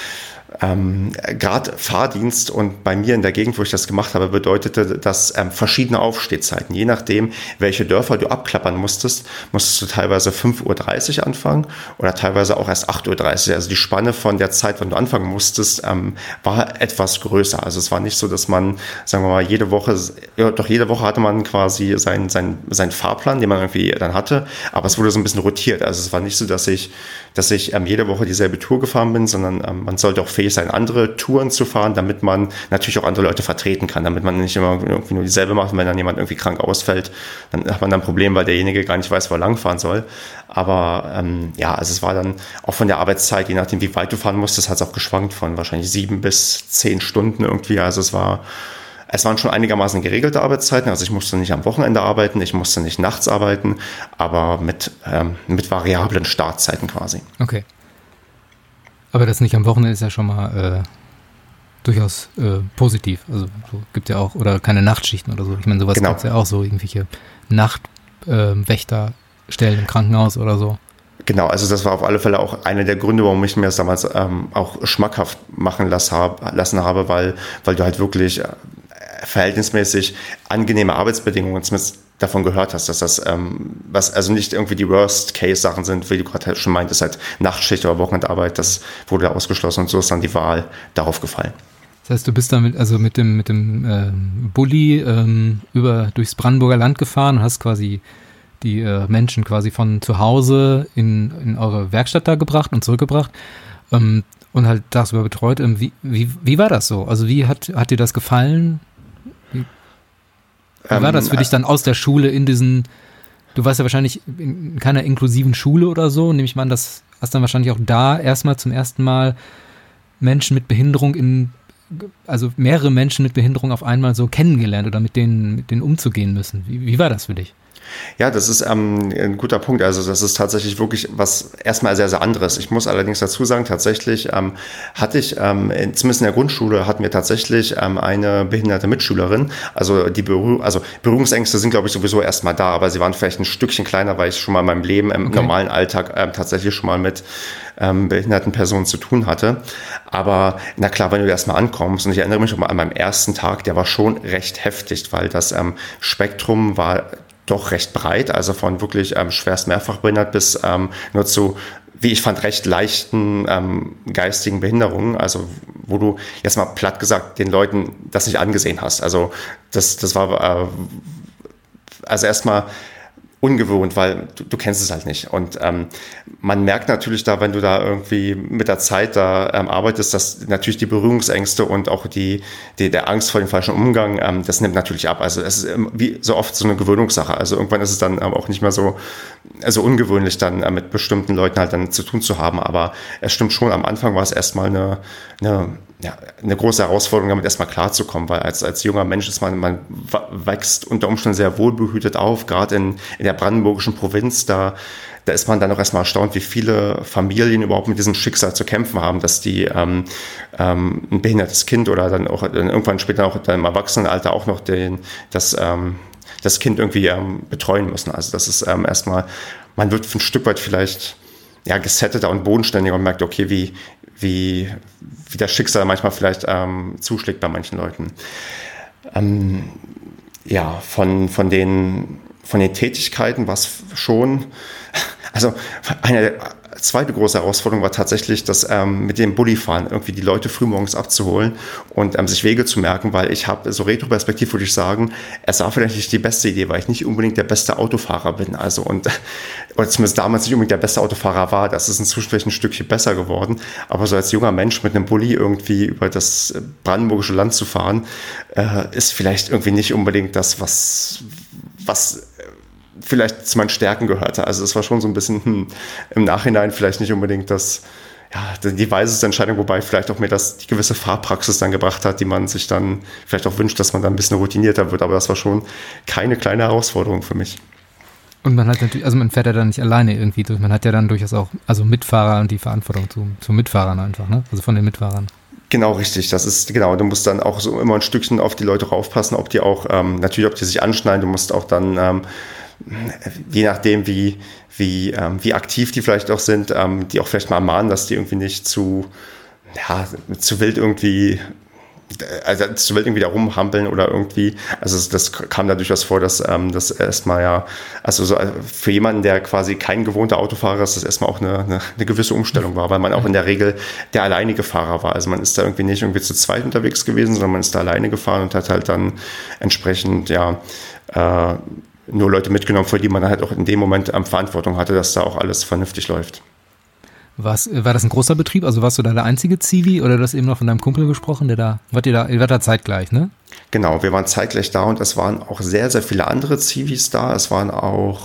Ähm, Gerade Fahrdienst und bei mir in der Gegend, wo ich das gemacht habe, bedeutete das ähm, verschiedene Aufstehzeiten. Je nachdem, welche Dörfer du abklappern musstest, musstest du teilweise fünf Uhr dreißig anfangen oder teilweise auch erst acht Uhr dreißig. Also die Spanne von der Zeit, wann du anfangen musstest, ähm, war etwas größer. Also es war nicht so, dass man, sagen wir mal, jede Woche, ja, doch jede Woche hatte man quasi seinen sein, sein Fahrplan, den man irgendwie dann hatte, aber es wurde so ein bisschen rotiert. Also es war nicht so, dass ich, dass ich ähm, jede Woche dieselbe Tour gefahren bin, sondern ähm, man sollte auch fähig sein, andere Touren zu fahren, damit man natürlich auch andere Leute vertreten kann, damit man nicht immer irgendwie nur dieselbe macht. Und wenn dann jemand irgendwie krank ausfällt, dann hat man dann ein Problem, weil derjenige gar nicht weiß, wo er langfahren soll. Aber ähm, ja, also es war dann auch von der Arbeitszeit, je nachdem, wie weit du fahren musstest, hat es auch geschwankt von wahrscheinlich sieben bis zehn Stunden irgendwie. Also es war Es waren schon einigermaßen geregelte Arbeitszeiten, also ich musste nicht am Wochenende arbeiten, ich musste nicht nachts arbeiten, aber mit, ähm, mit variablen Startzeiten quasi. Okay. Aber das nicht am Wochenende ist ja schon mal äh, durchaus äh, positiv. Also so, gibt ja auch, oder keine Nachtschichten oder so. Ich meine, sowas Genau. gibt es ja auch so, irgendwelche Nachtwächterstellen äh, im Krankenhaus oder so. Genau, also das war auf alle Fälle auch einer der Gründe, warum ich mir das damals ähm, auch schmackhaft machen lassen habe, lassen habe, weil, weil du halt wirklich äh, verhältnismäßig angenehme Arbeitsbedingungen zumindest davon gehört hast, dass das, ähm, was also nicht irgendwie die Worst-Case-Sachen sind, wie du gerade schon meintest, halt Nachtschicht oder Wochenendarbeit, das wurde da ausgeschlossen und so ist dann die Wahl darauf gefallen. Das heißt, du bist damit, also mit dem, mit dem ähm, Bulli ähm, über durchs Brandenburger Land gefahren und hast quasi die äh, Menschen quasi von zu Hause in, in eure Werkstatt da gebracht und zurückgebracht ähm, und halt tagsüber betreut. Ähm, wie, wie, wie war das so? Also wie hat, hat dir das gefallen? Wie, wie war das für dich dann aus der Schule in diesen, du warst ja wahrscheinlich in keiner inklusiven Schule oder so, nehme ich mal an, das hast dann wahrscheinlich auch da erstmal zum ersten Mal Menschen mit Behinderung in, also mehrere Menschen mit Behinderung auf einmal so kennengelernt oder mit denen, mit denen umzugehen müssen. Wie, wie war das für dich? Ja, das ist ähm, ein guter Punkt. Also das ist tatsächlich wirklich was erstmal sehr, sehr anderes. Ich muss allerdings dazu sagen, tatsächlich ähm, hatte ich, ähm, in, zumindest in der Grundschule, hatten wir tatsächlich ähm, eine behinderte Mitschülerin. Also die Berühr- also Berührungsängste sind, glaube ich, sowieso erstmal da, aber sie waren vielleicht ein Stückchen kleiner, weil ich schon mal in meinem Leben im okay. normalen Alltag ähm, tatsächlich schon mal mit ähm, behinderten Personen zu tun hatte. Aber na klar, wenn du erstmal ankommst, und ich erinnere mich auch mal an meinem ersten Tag, der war schon recht heftig, weil das ähm, Spektrum war doch recht breit, also von wirklich ähm, schwerst mehrfachbehindert bis ähm, nur zu, wie ich fand, recht leichten ähm, geistigen Behinderungen, also wo du jetzt mal platt gesagt den Leuten das nicht angesehen hast. Also das, das war äh, also erstmal ungewohnt, weil du, du kennst es halt nicht. Und ähm, man merkt natürlich da, wenn du da irgendwie mit der Zeit da ähm, arbeitest, dass natürlich die Berührungsängste und auch die, die der Angst vor dem falschen Umgang, ähm, das nimmt natürlich ab. Also es ist wie so oft so eine Gewöhnungssache. Also irgendwann ist es dann ähm, auch nicht mehr so, so ungewöhnlich, dann äh, mit bestimmten Leuten halt dann zu tun zu haben. Aber es stimmt schon, am Anfang war es erstmal eine, eine ja, eine große Herausforderung, damit erstmal klarzukommen, weil als, als junger Mensch ist man, man wächst unter Umständen sehr wohlbehütet auf, gerade in, in der brandenburgischen Provinz, da, da ist man dann auch erstmal erstaunt, wie viele Familien überhaupt mit diesem Schicksal zu kämpfen haben, dass die ähm, ähm, ein behindertes Kind oder dann auch dann irgendwann später auch dann im Erwachsenenalter auch noch den, das, ähm, das Kind irgendwie ähm, betreuen müssen. Also das ist ähm, erstmal, man wird ein Stück weit vielleicht ja, gesetteter und bodenständiger und merkt, okay, wie, wie, wie das Schicksal manchmal vielleicht ähm, zuschlägt bei manchen Leuten. Ähm, ja, von, von, den, von den Tätigkeiten war es schon, also eine zweite große Herausforderung war tatsächlich, das ähm, mit dem Bullifahren irgendwie die Leute frühmorgens abzuholen und ähm, sich Wege zu merken, weil ich habe, so retroperspektiv würde ich sagen, es war vielleicht nicht die beste Idee, weil ich nicht unbedingt der beste Autofahrer bin, also und oder zumindest damals nicht unbedingt der beste Autofahrer war, das ist inzwischen vielleicht ein Stückchen besser geworden, aber so als junger Mensch mit einem Bulli irgendwie über das brandenburgische Land zu fahren, äh, ist vielleicht irgendwie nicht unbedingt das, was, was vielleicht zu meinen Stärken gehörte. Also es war schon so ein bisschen hm, im Nachhinein vielleicht nicht unbedingt das, ja, die weiseste Entscheidung, wobei vielleicht auch mir das die gewisse Fahrpraxis dann gebracht hat, die man sich dann vielleicht auch wünscht, dass man dann ein bisschen routinierter wird. Aber das war schon keine kleine Herausforderung für mich. Und man hat natürlich, also man fährt ja dann nicht alleine irgendwie durch, man hat ja dann durchaus auch, also Mitfahrer und die Verantwortung zu, zu Mitfahrern einfach, ne? Also von den Mitfahrern. Genau, richtig. Das ist, genau, du musst dann auch so immer ein Stückchen auf die Leute raufpassen, ob die auch, ähm, natürlich, ob die sich anschneiden, du musst auch dann, ähm, je nachdem, wie, wie, ähm, wie aktiv die vielleicht auch sind, ähm, die auch vielleicht mal ermahnen, dass die irgendwie nicht zu, ja, zu wild irgendwie, also zu wild irgendwie da rumhampeln oder irgendwie, also das kam da durchaus vor, dass ähm, das erstmal ja, also so für jemanden, der quasi kein gewohnter Autofahrer ist, das erstmal auch eine, eine, eine gewisse Umstellung war, weil man auch in der Regel der alleinige Fahrer war. Also man ist da irgendwie nicht irgendwie zu zweit unterwegs gewesen, sondern man ist da alleine gefahren und hat halt dann entsprechend, ja, äh, nur Leute mitgenommen, für die man halt auch in dem Moment ähm, Verantwortung hatte, dass da auch alles vernünftig läuft. Was, war das ein großer Betrieb? Also warst du da der einzige Zivi oder du hast eben noch von deinem Kumpel gesprochen, der da, wart ihr da, ihr wart da zeitgleich, ne? Genau, wir waren zeitgleich da und es waren auch sehr, sehr viele andere Zivis da. Es waren auch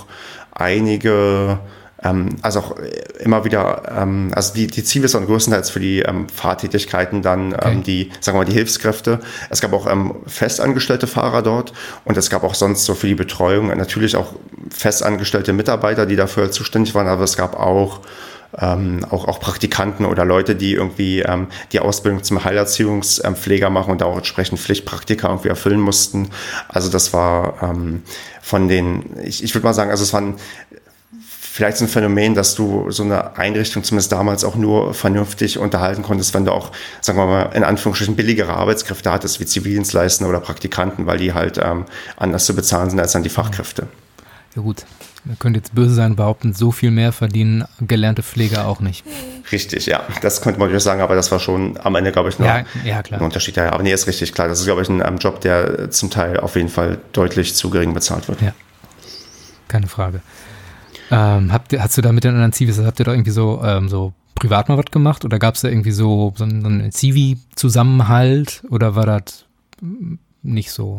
einige, ähm, also auch immer wieder, ähm, also die, die Zivis waren größtenteils für die ähm, Fahrtätigkeiten dann okay. ähm, die, sagen wir mal, die Hilfskräfte. Es gab auch ähm, festangestellte Fahrer dort und es gab auch sonst so für die Betreuung natürlich auch festangestellte Mitarbeiter, die dafür zuständig waren, aber es gab auch Ähm, auch, auch Praktikanten oder Leute, die irgendwie ähm, die Ausbildung zum Heilerziehungspfleger machen und da auch entsprechend Pflichtpraktika irgendwie erfüllen mussten. Also das war ähm, von den, ich, ich würde mal sagen, also es waren vielleicht so ein Phänomen, dass du so eine Einrichtung zumindest damals auch nur vernünftig unterhalten konntest, wenn du auch, sagen wir mal, in Anführungsstrichen billigere Arbeitskräfte hattest, wie Zivildienstleister oder Praktikanten, weil die halt ähm, anders zu bezahlen sind als dann die Fachkräfte. Ja gut. Man könnte jetzt böse sein und behaupten, so viel mehr verdienen gelernte Pfleger auch nicht. Richtig, ja. Das könnte man natürlich sagen, aber das war schon am Ende, glaube ich, noch ja, ja, klar. ein Unterschied. Ja, aber nee, ist richtig klar. Das ist, glaube ich, ein, ein Job, der zum Teil auf jeden Fall deutlich zu gering bezahlt wird. Ja, keine Frage. Ähm, habt ihr, hast du da mit den anderen Zivis, habt ihr da irgendwie so, ähm, so privat mal was gemacht oder gab es da irgendwie so, so einen Zivi-Zusammenhalt oder war das nicht so?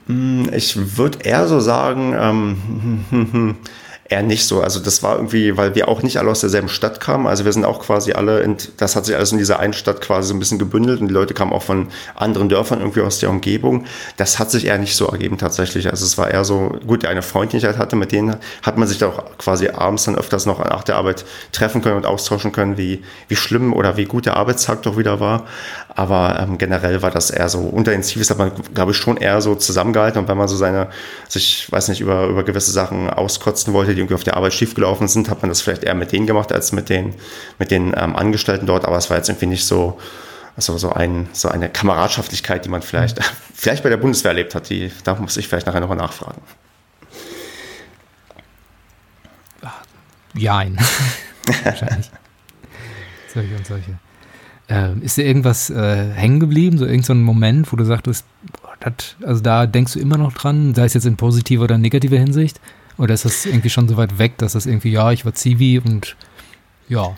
Ich würde eher so sagen, ähm, eher nicht so. Also das war irgendwie, weil wir auch nicht alle aus derselben Stadt kamen. Also wir sind auch quasi alle, in, das hat sich alles in dieser einen Stadt quasi so ein bisschen gebündelt und die Leute kamen auch von anderen Dörfern irgendwie aus der Umgebung. Das hat sich eher nicht so ergeben tatsächlich. Also es war eher so, gut, der eine Freund, den ich halt hatte, mit denen hat man sich da auch quasi abends dann öfters noch nach der Arbeit treffen können und austauschen können, wie, wie schlimm oder wie gut der Arbeitstag doch wieder war. Aber ähm, generell war das eher so, unter den Zivis hat man, glaube ich, schon eher so zusammengehalten und wenn man so seine, sich, weiß nicht, über, über gewisse Sachen auskotzen wollte, die irgendwie auf der Arbeit schiefgelaufen sind, hat man das vielleicht eher mit denen gemacht, als mit den, mit den ähm, Angestellten dort, aber es war jetzt irgendwie nicht so, also so, ein, so eine Kameradschaftlichkeit, die man vielleicht, mhm. vielleicht bei der Bundeswehr erlebt hat, die, da muss ich vielleicht nachher noch nachfragen. Jein. Wahrscheinlich. Solche und solche. Ähm, ist dir irgendwas äh, hängen geblieben, so irgendein so Moment, wo du sagtest, boah, dat, also da denkst du immer noch dran, sei es jetzt in positiver oder negativer Hinsicht? Oder ist das irgendwie schon so weit weg, dass das irgendwie, ja, ich war Zivi und ja.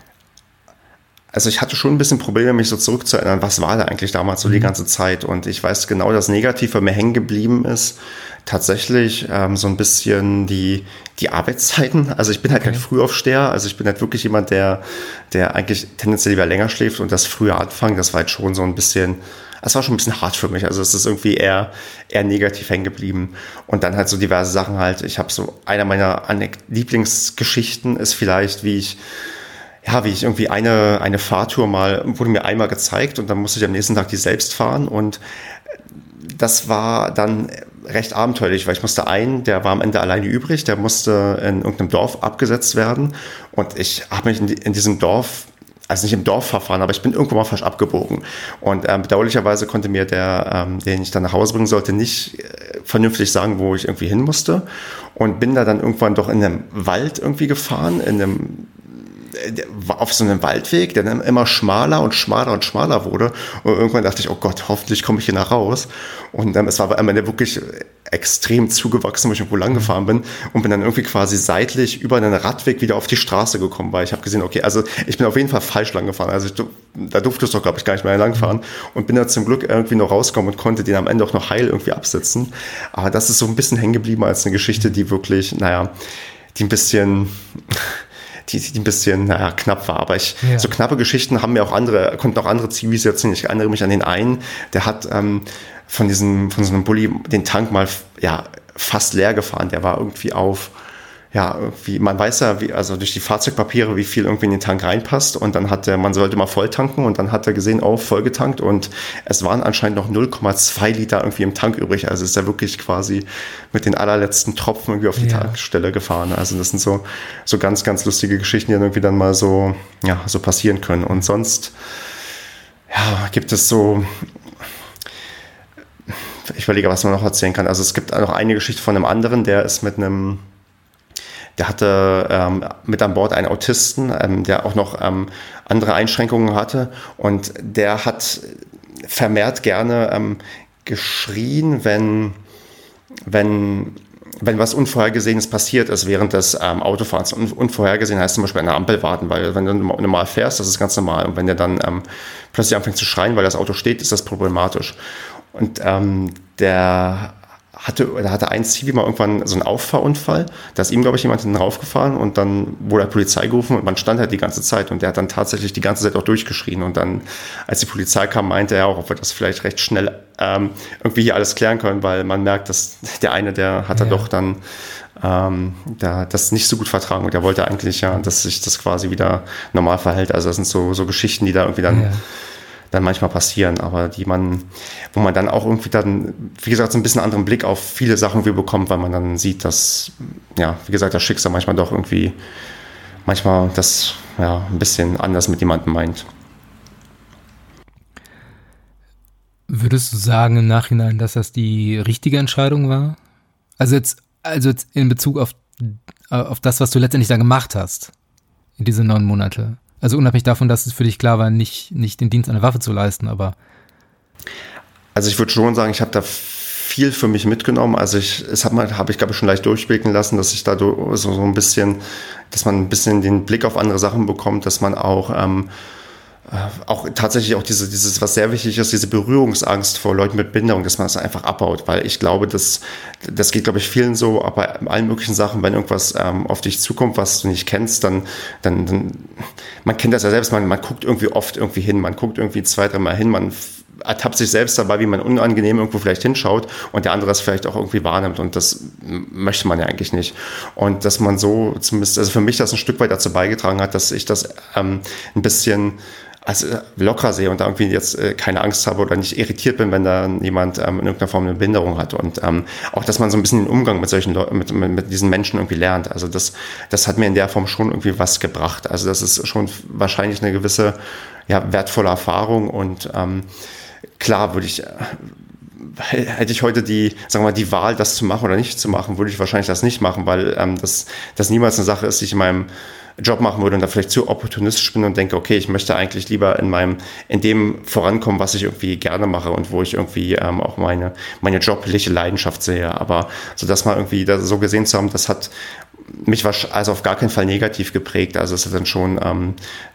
Also ich hatte schon ein bisschen Probleme, mich so zurückzuerinnern, was war da eigentlich damals so die ganze Zeit? Und ich weiß genau, dass negativ bei mir hängen geblieben ist, tatsächlich ähm, so ein bisschen die, die Arbeitszeiten. Also ich bin halt okay. kein Frühaufsteher, also ich bin halt wirklich jemand, der, der eigentlich tendenziell lieber länger schläft und das früher anfangen, das war halt schon so ein bisschen, es war schon ein bisschen hart für mich, also es ist irgendwie eher, eher negativ hängen geblieben. Und dann halt so diverse Sachen halt, ich habe so, einer meiner Lieblingsgeschichten ist vielleicht, wie ich Ja, wie ich irgendwie eine, eine Fahrtour mal, wurde mir einmal gezeigt und dann musste ich am nächsten Tag die selbst fahren und das war dann recht abenteuerlich, weil ich musste einen, der war am Ende alleine übrig, der musste in irgendeinem Dorf abgesetzt werden und ich habe mich in, die, in diesem Dorf, also nicht im Dorf verfahren, aber ich bin irgendwo mal falsch abgebogen und ähm, bedauerlicherweise konnte mir der, ähm, den ich dann nach Hause bringen sollte, nicht äh, vernünftig sagen, wo ich irgendwie hin musste und bin da dann irgendwann doch in einem Wald irgendwie gefahren, in einem auf so einem Waldweg, der dann immer schmaler und schmaler und schmaler wurde. Und irgendwann dachte ich, oh Gott, hoffentlich komme ich hier nach raus. Und ähm, es war am Ende wirklich extrem zugewachsen, wo ich irgendwo lang gefahren bin und bin dann irgendwie quasi seitlich über einen Radweg wieder auf die Straße gekommen, weil ich habe gesehen, okay, also ich bin auf jeden Fall falsch lang gefahren. Also ich, da durfte es doch, glaube ich, gar nicht mehr langfahren und bin da zum Glück irgendwie noch rausgekommen und konnte den am Ende auch noch heil irgendwie absetzen. Aber das ist so ein bisschen hängen geblieben als eine Geschichte, die wirklich, naja, die ein bisschen... Die, die ein bisschen, naja, knapp war. Aber ich, ja. so knappe Geschichten haben mir auch andere, konnten auch andere Zivis erzählen. Ich erinnere mich an den einen, der hat ähm, von diesem, von so einem Bulli den Tank mal, ja, fast leer gefahren. Der war irgendwie auf, ja, irgendwie, man weiß ja, wie, also durch die Fahrzeugpapiere, wie viel irgendwie in den Tank reinpasst. Und dann hat er, man sollte mal voll tanken und dann hat er gesehen, oh, voll getankt. Und es waren anscheinend noch null Komma zwei Liter irgendwie im Tank übrig. Also ist er wirklich quasi mit den allerletzten Tropfen irgendwie auf die ja. Tankstelle gefahren. Also das sind so, so ganz, ganz lustige Geschichten, die dann irgendwie dann mal so, ja, so passieren können. Und sonst, ja, gibt es so, ich überlege, was man noch erzählen kann. Also es gibt noch eine Geschichte von einem anderen, der ist mit einem, der hatte ähm, mit an Bord einen Autisten, ähm, der auch noch ähm, andere Einschränkungen hatte, und der hat vermehrt gerne ähm, geschrien, wenn, wenn, wenn was Unvorhergesehenes passiert ist während des ähm, Autofahrens. Un- unvorhergesehen heißt zum Beispiel an der Ampel warten, weil wenn du normal fährst, das ist ganz normal. Und wenn der dann ähm, plötzlich anfängt zu schreien, weil das Auto steht, ist das problematisch. Und ähm, der hatte, da hatte ein Zivi mal irgendwann so einen Auffahrunfall. Da ist ihm, glaube ich, jemand hinten raufgefahren und dann wurde die Polizei gerufen und man stand halt die ganze Zeit und der hat dann tatsächlich die ganze Zeit auch durchgeschrien. Und dann, als die Polizei kam, meinte er auch, ob wir das vielleicht recht schnell ähm, irgendwie hier alles klären können, weil man merkt, dass der eine, der hat ja. da doch dann ähm, da, das nicht so gut vertragen und der wollte eigentlich ja, dass sich das quasi wieder normal verhält. Also das sind so, so Geschichten, die da irgendwie dann ja. dann manchmal passieren, aber die man, wo man dann auch irgendwie dann, wie gesagt, so ein bisschen anderen Blick auf viele Sachen wie bekommt, weil man dann sieht, dass, ja, wie gesagt, das Schicksal manchmal doch irgendwie, manchmal das, ja, ein bisschen anders mit jemandem meint. Würdest du sagen im Nachhinein, dass das die richtige Entscheidung war? Also jetzt, also jetzt in Bezug auf, auf das, was du letztendlich da gemacht hast, in diese neun Monate? Also unabhängig davon, dass es für dich klar war, nicht, nicht den Dienst an der Waffe zu leisten, aber... Also ich würde schon sagen, ich habe da viel für mich mitgenommen. Also ich, es hat mal, habe ich glaube ich schon leicht durchblicken lassen, dass ich da so, so ein bisschen, dass man ein bisschen den Blick auf andere Sachen bekommt, dass man auch... Ähm, auch tatsächlich auch diese, dieses, was sehr wichtig ist, diese Berührungsangst vor Leuten mit Behinderung, dass man das einfach abbaut, weil ich glaube, das, das geht, glaube ich, vielen so, aber bei allen möglichen Sachen, wenn irgendwas ähm, auf dich zukommt, was du nicht kennst, dann, dann, dann man kennt das ja selbst, man, man guckt irgendwie oft irgendwie hin, man guckt irgendwie zwei, dreimal hin, man ertappt sich selbst dabei, wie man unangenehm irgendwo vielleicht hinschaut und der andere das vielleicht auch irgendwie wahrnimmt und das möchte man ja eigentlich nicht. Und dass man so zumindest, also für mich das ein Stück weit dazu beigetragen hat, dass ich das ähm, ein bisschen also locker sehe und da irgendwie jetzt äh, keine Angst habe oder nicht irritiert bin, wenn da jemand ähm, in irgendeiner Form eine Behinderung hat. Und ähm, auch, dass man so ein bisschen den Umgang mit solchen Leuten, mit, mit, mit diesen Menschen irgendwie lernt. Also das, das hat mir in der Form schon irgendwie was gebracht. Also das ist schon wahrscheinlich eine gewisse, ja, wertvolle Erfahrung. Und ähm, klar würde ich, äh, hätte ich heute die, sagen wir mal, die Wahl, das zu machen oder nicht zu machen, würde ich wahrscheinlich das nicht machen, weil ähm, das, das niemals eine Sache ist, die ich in meinem Job machen würde und da vielleicht zu opportunistisch bin und denke, okay, ich möchte eigentlich lieber in meinem, in dem vorankommen, was ich irgendwie gerne mache und wo ich irgendwie ähm, auch meine, meine jobliche Leidenschaft sehe. Aber so das mal irgendwie das so gesehen zu haben, das hat mich also auf gar keinen Fall negativ geprägt. Also es ist dann schon, ähm,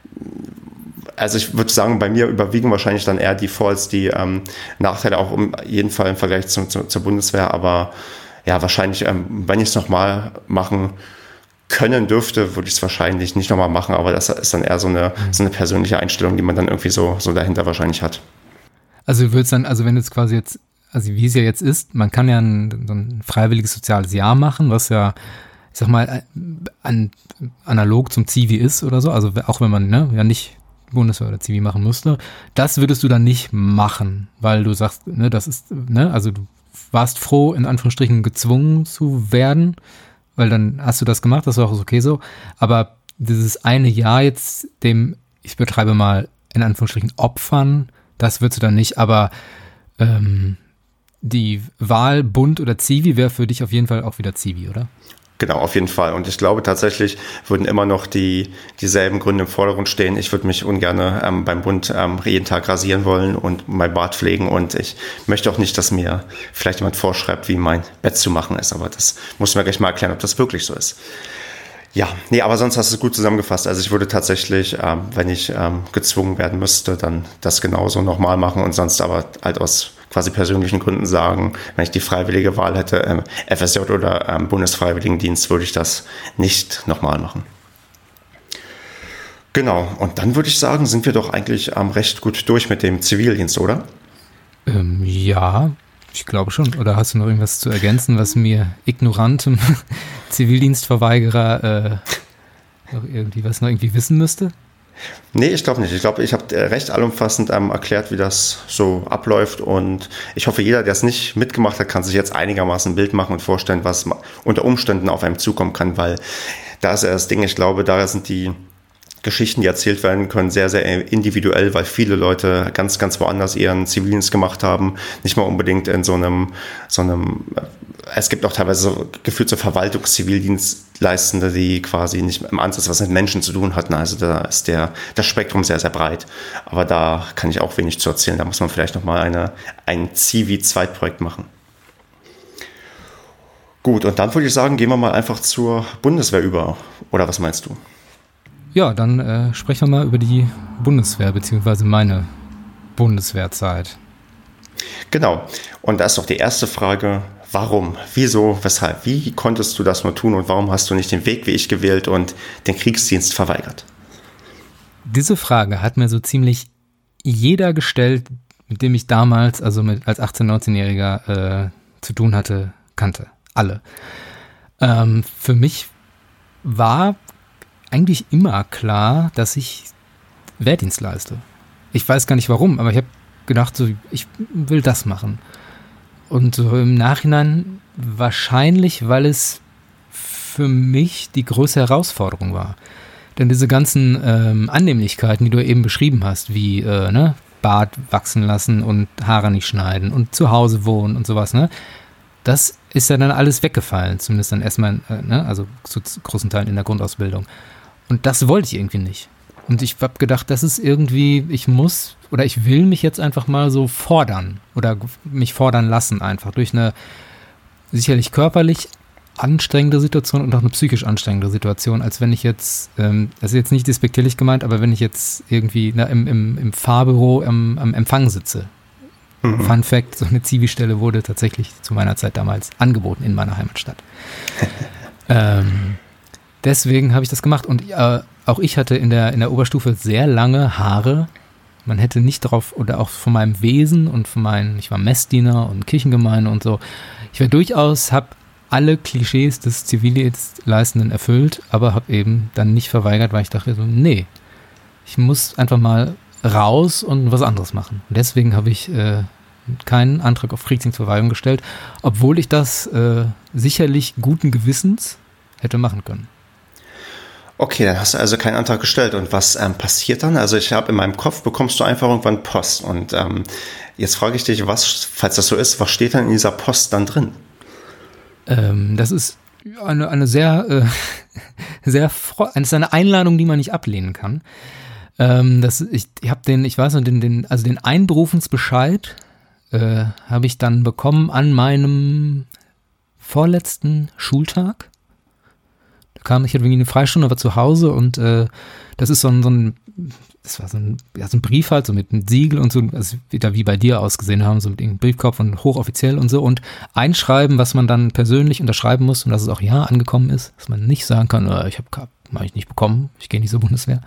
also ich würde sagen, bei mir überwiegen wahrscheinlich dann eher die Vor- als die ähm, Nachteile, auch um jeden Fall im Vergleich zu, zu, zur Bundeswehr. Aber ja, wahrscheinlich, ähm, wenn ich es nochmal machen können dürfte, würde ich es wahrscheinlich nicht nochmal machen, aber das ist dann eher so eine, mhm. so eine persönliche Einstellung, die man dann irgendwie so, so dahinter wahrscheinlich hat. Also du würdest dann, also wenn es quasi jetzt, also wie es ja jetzt ist, man kann ja ein, so ein freiwilliges soziales Jahr machen, was ja, ich sag mal, an, analog zum Zivi ist oder so, also auch wenn man ne, ja nicht Bundeswehr oder Zivi machen müsste, das würdest du dann nicht machen, weil du sagst, ne, das ist, ne, also du warst froh, in Anführungsstrichen gezwungen zu werden, weil dann hast du das gemacht, das war auch okay so, aber dieses eine Jahr jetzt dem, ich betreibe mal in Anführungsstrichen Opfern, das würdest du dann nicht, aber ähm, die Wahl Bund oder Zivi wäre für dich auf jeden Fall auch wieder Zivi, oder? Genau, auf jeden Fall. Und ich glaube tatsächlich würden immer noch die dieselben Gründe im Vordergrund stehen. Ich würde mich ungern ähm, beim Bund ähm, jeden Tag rasieren wollen und mein Bart pflegen. Und ich möchte auch nicht, dass mir vielleicht jemand vorschreibt, wie mein Bett zu machen ist. Aber das muss mir gleich mal erklären, ob das wirklich so ist. Ja, nee, aber sonst hast du es gut zusammengefasst. Also ich würde tatsächlich, ähm, wenn ich ähm, gezwungen werden müsste, dann das genauso nochmal machen und sonst aber halt aus quasi persönlichen Gründen sagen, wenn ich die freiwillige Wahl hätte, ähm, F S J oder ähm, Bundesfreiwilligendienst, würde ich das nicht nochmal machen. Genau, und dann würde ich sagen, sind wir doch eigentlich ähm, recht gut durch mit dem Zivildienst, oder? Ähm, ja, ich glaube schon. Oder hast du noch irgendwas zu ergänzen, was mir ignorantem Zivildienstverweigerer äh, noch irgendwie was noch irgendwie wissen müsste? Nee, ich glaube nicht. Ich glaube, ich habe recht allumfassend ähm, erklärt, wie das so abläuft und ich hoffe, jeder, der es nicht mitgemacht hat, kann sich jetzt einigermaßen ein Bild machen und vorstellen, was unter Umständen auf einem zukommen kann, weil da ist ja das Ding, ich glaube, da sind die Geschichten, die erzählt werden können, sehr, sehr individuell, weil viele Leute ganz, ganz woanders ihren Zivildienst gemacht haben. Nicht mal unbedingt in so einem, so einem, es gibt auch teilweise so gefühlt so Verwaltungszivildienstleistende, die quasi nicht im Ansatz was mit Menschen zu tun hatten. Also da ist der, das Spektrum sehr, sehr breit. Aber da kann ich auch wenig zu erzählen. Da muss man vielleicht nochmal eine, ein Zivi-Zweitprojekt machen. Gut, und dann würde ich sagen, gehen wir mal einfach zur Bundeswehr über. Oder was meinst du? Ja, dann äh, sprechen wir mal über die Bundeswehr, beziehungsweise meine Bundeswehrzeit. Genau. Und da ist doch die erste Frage, warum, wieso, weshalb, wie konntest du das nur tun und warum hast du nicht den Weg wie ich gewählt und den Kriegsdienst verweigert? Diese Frage hat mir so ziemlich jeder gestellt, mit dem ich damals, also mit, als achtzehn-, neunzehnjähriger äh, zu tun hatte, kannte. Alle. Ähm, für mich war eigentlich immer klar, dass ich Wehrdienst leiste. Ich weiß gar nicht warum, aber ich habe gedacht, so, ich will das machen. Und so im Nachhinein wahrscheinlich, weil es für mich die größte Herausforderung war. Denn diese ganzen ähm, Annehmlichkeiten, die du eben beschrieben hast, wie äh, ne, Bart wachsen lassen und Haare nicht schneiden und zu Hause wohnen und sowas, ne, das ist ja dann alles weggefallen, zumindest dann erstmal, äh, ne, also zu großen Teilen in der Grundausbildung. Und das wollte ich irgendwie nicht. Und ich habe gedacht, das ist irgendwie, ich muss oder ich will mich jetzt einfach mal so fordern oder mich fordern lassen einfach durch eine sicherlich körperlich anstrengende Situation und auch eine psychisch anstrengende Situation, als wenn ich jetzt, ähm, das ist jetzt nicht despektierlich gemeint, aber wenn ich jetzt irgendwie na, im, im, im Fahrbüro am, am Empfang sitze. Mhm. Fun Fact, so eine Zivi-Stelle wurde tatsächlich zu meiner Zeit damals angeboten in meiner Heimatstadt. ähm, deswegen habe ich das gemacht und äh, auch ich hatte in der, in der Oberstufe sehr lange Haare. Man hätte nicht darauf, oder auch von meinem Wesen und von meinen, ich war Messdiener und Kirchengemeinde und so. Ich war durchaus, habe alle Klischees des Zivildienstleistenden erfüllt, aber habe eben dann nicht verweigert, weil ich dachte so, nee, ich muss einfach mal raus und was anderes machen. Und deswegen habe ich äh, keinen Antrag auf Kriegsdienstverweigerung gestellt, obwohl ich das äh, sicherlich guten Gewissens hätte machen können. Okay, dann hast du also keinen Antrag gestellt. Und was ähm, passiert dann? Also ich habe in meinem Kopf, bekommst du einfach irgendwann Post. Und ähm, jetzt frage ich dich, was, falls das so ist, was steht dann in dieser Post dann drin? Ähm, das ist eine, eine sehr, äh, sehr, das ist eine Einladung, die man nicht ablehnen kann. Ähm, das, ich ich habe den, ich weiß noch, den, den, also den Einberufensbescheid äh, habe ich dann bekommen an meinem vorletzten Schultag. Da kam ich, hatte irgendwie eine Freistunde, war zu Hause und äh, das ist so ein, so ein, das war so ein, ja, so ein Brief halt, so mit einem Siegel und so, also wieder wie bei dir ausgesehen haben, so mit einem Briefkopf und hochoffiziell und so und einschreiben, was man dann persönlich unterschreiben muss und dass es auch ja angekommen ist, dass man nicht sagen kann, oh, ich habe hab ich nicht bekommen, ich gehe nicht zur Bundeswehr.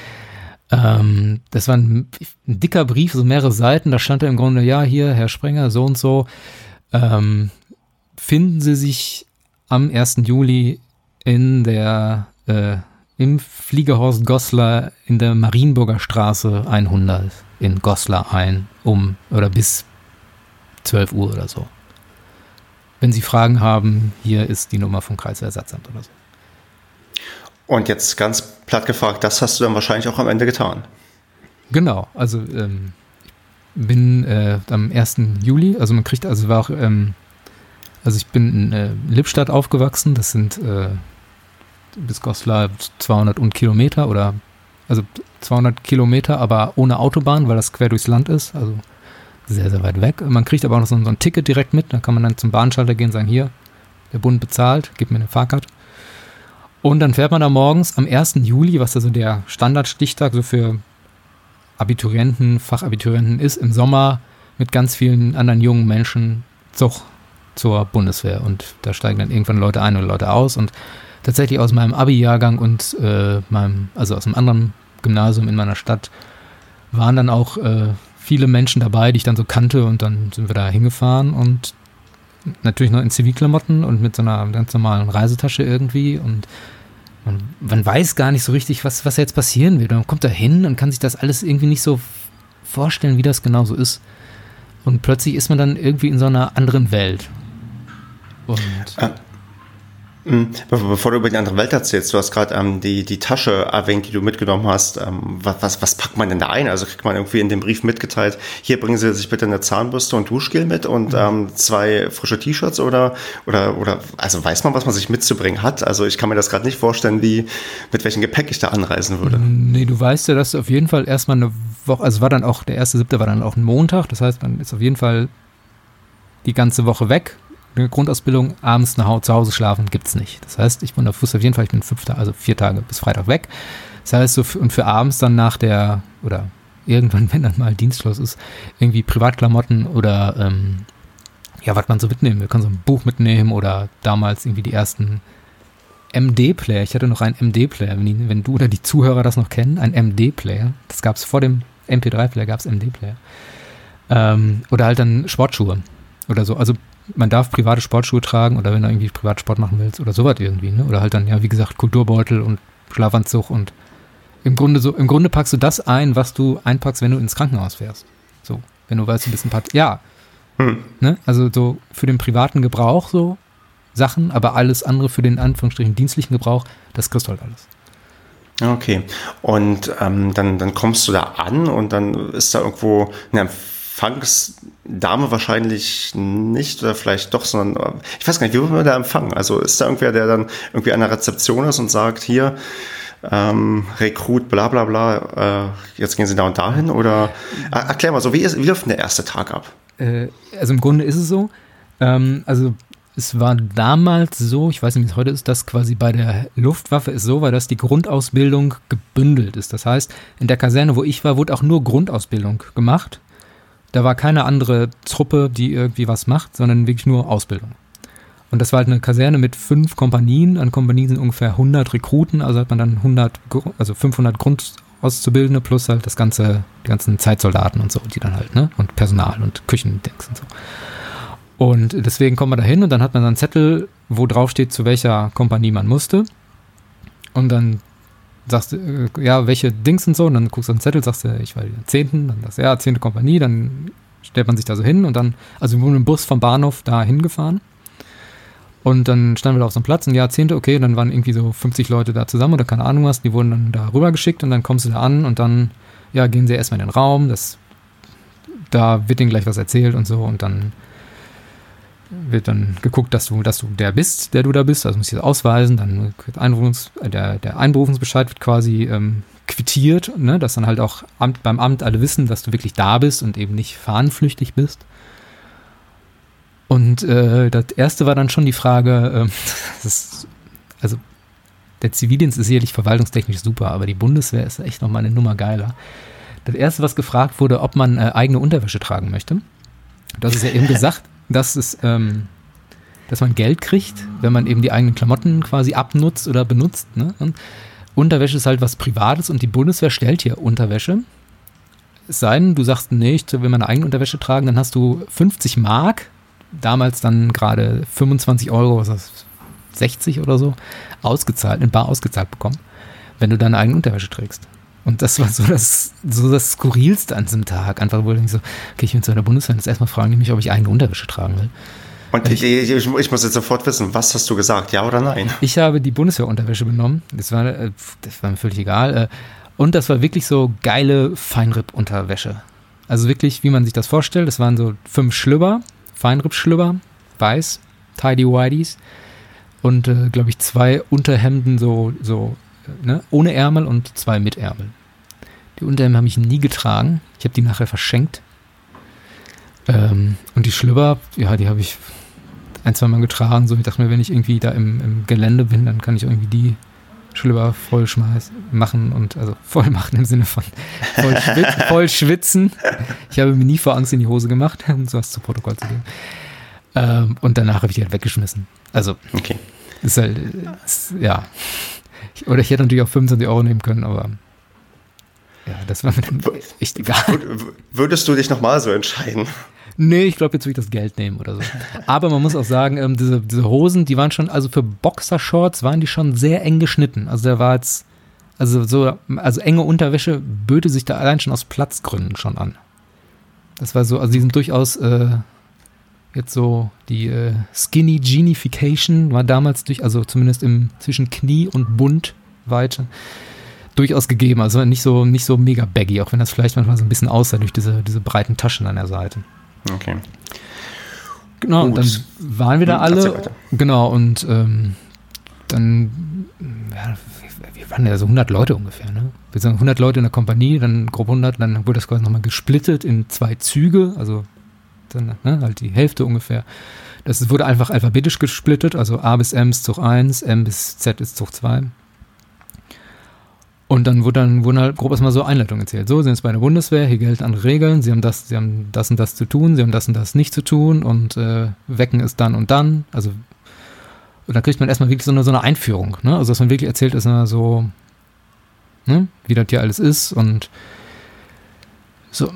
Ähm, das war ein, ein dicker Brief, so mehrere Seiten, da stand da im Grunde, ja, hier, Herr Sprenger, so und so, ähm, finden Sie sich am ersten Juli in der, äh, im Fliegerhorst Goslar in der Marienburger Straße hundert in Goslar ein, um, oder bis zwölf Uhr oder so. Wenn Sie Fragen haben, hier ist die Nummer vom Kreiswehrersatzamt oder so. Und jetzt ganz platt gefragt, das hast du dann wahrscheinlich auch am Ende getan. Genau, also ähm, ich bin äh, am ersten Juli, also man kriegt, also war auch, ähm, also ich bin in äh, Lippstadt aufgewachsen, das sind äh, bis Goslar zweihundert und Kilometer oder, also zweihundert Kilometer, aber ohne Autobahn, weil das quer durchs Land ist, also sehr, sehr weit weg. Man kriegt aber auch noch so, so ein Ticket direkt mit, da kann man dann zum Bahnschalter gehen und sagen, hier, der Bund bezahlt, gib mir eine Fahrkarte. Und dann fährt man da morgens am ersten Juli, was da so der Standardstichtag so für Abiturienten, Fachabiturienten ist, im Sommer mit ganz vielen anderen jungen Menschen Zug zur Bundeswehr. Und da steigen dann irgendwann Leute ein oder Leute aus. Und tatsächlich aus meinem Abi-Jahrgang und äh, meinem, also aus einem anderen Gymnasium in meiner Stadt, waren dann auch äh, viele Menschen dabei, die ich dann so kannte. Und dann sind wir da hingefahren und natürlich noch in Zivilklamotten und mit so einer ganz normalen Reisetasche irgendwie und man, man weiß gar nicht so richtig, was, was jetzt passieren wird. Man kommt da hin und kann sich das alles irgendwie nicht so vorstellen, wie das genau so ist. Und plötzlich ist man dann irgendwie in so einer anderen Welt. Und ah. Be bevor du über die andere Welt erzählst, du hast gerade ähm, die, die Tasche erwähnt, die du mitgenommen hast. Ähm, was, was, was packt man denn da ein? Also kriegt man irgendwie in dem Brief mitgeteilt, hier bringen Sie sich bitte eine Zahnbürste und Duschgel mit und mhm. ähm, zwei frische T-Shirts oder, oder, oder, also weiß man, was man sich mitzubringen hat? Also ich kann mir das gerade nicht vorstellen, wie, mit welchem Gepäck ich da anreisen würde. Nee, du weißt ja, dass du auf jeden Fall erstmal eine Woche, also war dann auch, der erste Siebte war dann auch ein Montag, das heißt, man ist auf jeden Fall die ganze Woche weg. Eine Grundausbildung, abends nach Hause, zu Hause schlafen, gibt's nicht. Das heißt, ich wusste auf jeden Fall, ich bin fünf, also vier Tage bis Freitag weg. Das heißt, so für, und für abends dann nach der, oder irgendwann, wenn dann mal Dienstschluss ist, irgendwie Privatklamotten oder, ähm, ja, was man so mitnehmen will. Man kann so ein Buch mitnehmen oder damals irgendwie die ersten M D-Player. Ich hatte noch einen M D-Player, wenn, die, wenn du oder die Zuhörer das noch kennen, ein M D-Player. Das gab's vor dem M P drei Player, gab's M D-Player. Ähm, oder halt dann Sportschuhe oder so. Also man darf private Sportschuhe tragen oder wenn du irgendwie Privatsport machen willst oder sowas irgendwie, ne? Oder halt dann, ja, wie gesagt, Kulturbeutel und Schlafanzug und im Grunde so, im Grunde packst du das ein, was du einpackst, wenn du ins Krankenhaus fährst. So, wenn du weißt, du bist ein paar, ja, hm. ne? Also so für den privaten Gebrauch so Sachen, aber alles andere für den Anführungsstrichen dienstlichen Gebrauch, das kriegst du halt alles. Okay, und ähm, dann, dann kommst du da an und dann ist da irgendwo eine Empfangsdame wahrscheinlich nicht oder vielleicht doch, sondern ich weiß gar nicht, wie wird man da empfangen? Also ist da irgendwer, der dann irgendwie an der Rezeption ist und sagt, hier, ähm, Rekrut, bla bla bla, äh, jetzt gehen Sie da und dahin? Oder äh, erklär mal so, wie, ist, wie läuft denn der erste Tag ab? Äh, also im Grunde ist es so, ähm, also es war damals so, ich weiß nicht, wie es heute ist, dass quasi bei der Luftwaffe es so war, dass die Grundausbildung gebündelt ist. Das heißt, in der Kaserne, wo ich war, wurde auch nur Grundausbildung gemacht. Da war keine andere Truppe, die irgendwie was macht, sondern wirklich nur Ausbildung. Und das war halt eine Kaserne mit fünf Kompanien. An Kompanien sind ungefähr hundert Rekruten, also hat man dann hundert, also fünfhundert Grundauszubildende plus halt das ganze, die ganzen Zeitsoldaten und so, die dann halt, ne, und Personal und Küchendecks und so. Und deswegen kommt man da hin und dann hat man dann einen Zettel, wo drauf steht, zu welcher Kompanie man musste. Und dann sagst du, ja, welche Dings und so, und dann guckst du auf den Zettel, sagst du, ich war die zehnten, dann sagst du, ja, zehnte Kompanie, dann stellt man sich da so hin und dann, also wir wurden im Bus vom Bahnhof da hingefahren und dann standen wir da auf so einem Platz und ja, zehnte, okay, dann waren irgendwie so fünfzig Leute da zusammen oder keine Ahnung was, die wurden dann da rüber geschickt und dann kommst du da an und dann, ja, gehen sie erstmal in den Raum, das, da wird denen gleich was erzählt und so und dann wird dann geguckt, dass du, dass du der bist, der du da bist, also musst du das ausweisen, dann wird Einberufungs, der, der Einberufungsbescheid wird quasi ähm, quittiert, ne, dass dann halt auch Amt, beim Amt alle wissen, dass du wirklich da bist und eben nicht fahnenflüchtig bist. Und äh, das erste war dann schon die Frage, äh, das ist, also der Zivildienst ist sicherlich verwaltungstechnisch super, aber die Bundeswehr ist echt nochmal eine Nummer geiler. Das erste, was gefragt wurde, ob man äh, eigene Unterwäsche tragen möchte. Das ist ja eben gesagt, dass es, ähm, dass man Geld kriegt, wenn man eben die eigenen Klamotten quasi abnutzt oder benutzt. Ne? Und Unterwäsche ist halt was Privates und die Bundeswehr stellt hier Unterwäsche. Es sei denn, du sagst, nee, ich will meine eigene Unterwäsche tragen, dann hast du fünfzig Mark, damals dann gerade fünfundzwanzig Euro, was ist das, sechzig oder so, ausgezahlt, in bar ausgezahlt bekommen, wenn du deine eigene Unterwäsche trägst. Und das war so das, so das Skurrilste an diesem Tag. Einfach, wo ich so, okay, ich bin zu der Bundeswehr, jetzt erstmal fragen die mich, ob ich eigene Unterwäsche tragen will. Und ich, ich, ich, ich muss jetzt sofort wissen, was hast du gesagt, ja oder nein? Ich habe die Bundeswehr-Unterwäsche benommen. Das war, das war mir völlig egal. Und das war wirklich so geile Feinripp-Unterwäsche. Also wirklich, wie man sich das vorstellt. Das waren so fünf Schlüpper, Feinripp-Schlüpper, weiß, Tidy-Whities. Und, äh, glaube ich, zwei Unterhemden so, so Ne, ohne Ärmel und zwei mit Ärmel. Die Unterhemden habe ich nie getragen. Ich habe die nachher verschenkt. Ähm, und die Schlüpper, ja, die habe ich ein, zwei Mal getragen. So, ich dachte mir, wenn ich irgendwie da im, im Gelände bin, dann kann ich irgendwie die Schlüpper voll schmeißen, machen und, also voll machen im Sinne von voll, schwitz, voll schwitzen. Ich habe mir nie vor Angst in die Hose gemacht, um sowas zu Protokoll zu geben. Ähm, und danach habe ich die halt weggeschmissen. Also, okay. Ist halt, ist, ja. Oder ich hätte natürlich auch fünfundzwanzig Euro nehmen können, aber ja, das war mir dann echt egal. Würdest du dich nochmal so entscheiden? Nee, ich glaube, jetzt würde ich das Geld nehmen oder so. Aber man muss auch sagen, ähm, diese, diese Hosen, die waren schon, also für Boxershorts waren die schon sehr eng geschnitten. Also da war jetzt, also so, also enge Unterwäsche böte sich da allein schon aus Platzgründen schon an. Das war so, also die sind durchaus, äh, jetzt so die äh, Skinny Jeanification war damals durch, also zumindest im zwischen Knie und Bundweite durchaus gegeben. Also nicht so, nicht so mega baggy, auch wenn das vielleicht manchmal so ein bisschen aussah durch diese, diese breiten Taschen an der Seite. Okay. Genau, und dann waren wir da alle. Genau, und ähm, dann, ja, wir waren ja so hundert Leute ungefähr, ne? Wir sind hundert Leute in der Kompanie, dann grob hundert, dann wurde das quasi nochmal gesplittet in zwei Züge, also dann, ne, halt die Hälfte ungefähr. Das wurde einfach alphabetisch gesplittet, also A bis M ist Zug eins, M bis Z ist Zug zwei. Und dann, wurde dann wurden halt grob erstmal so Einleitungen erzählt. So, Sie sind jetzt bei der Bundeswehr, hier gelten andere Regeln, Sie haben das, Sie haben das und das zu tun, Sie haben das und das nicht zu tun und äh, wecken ist dann und dann. Also, und dann kriegt man erstmal wirklich so eine, so eine Einführung, ne? Also, dass man wirklich erzählt, ist immer so, ne, wie das hier alles ist und so,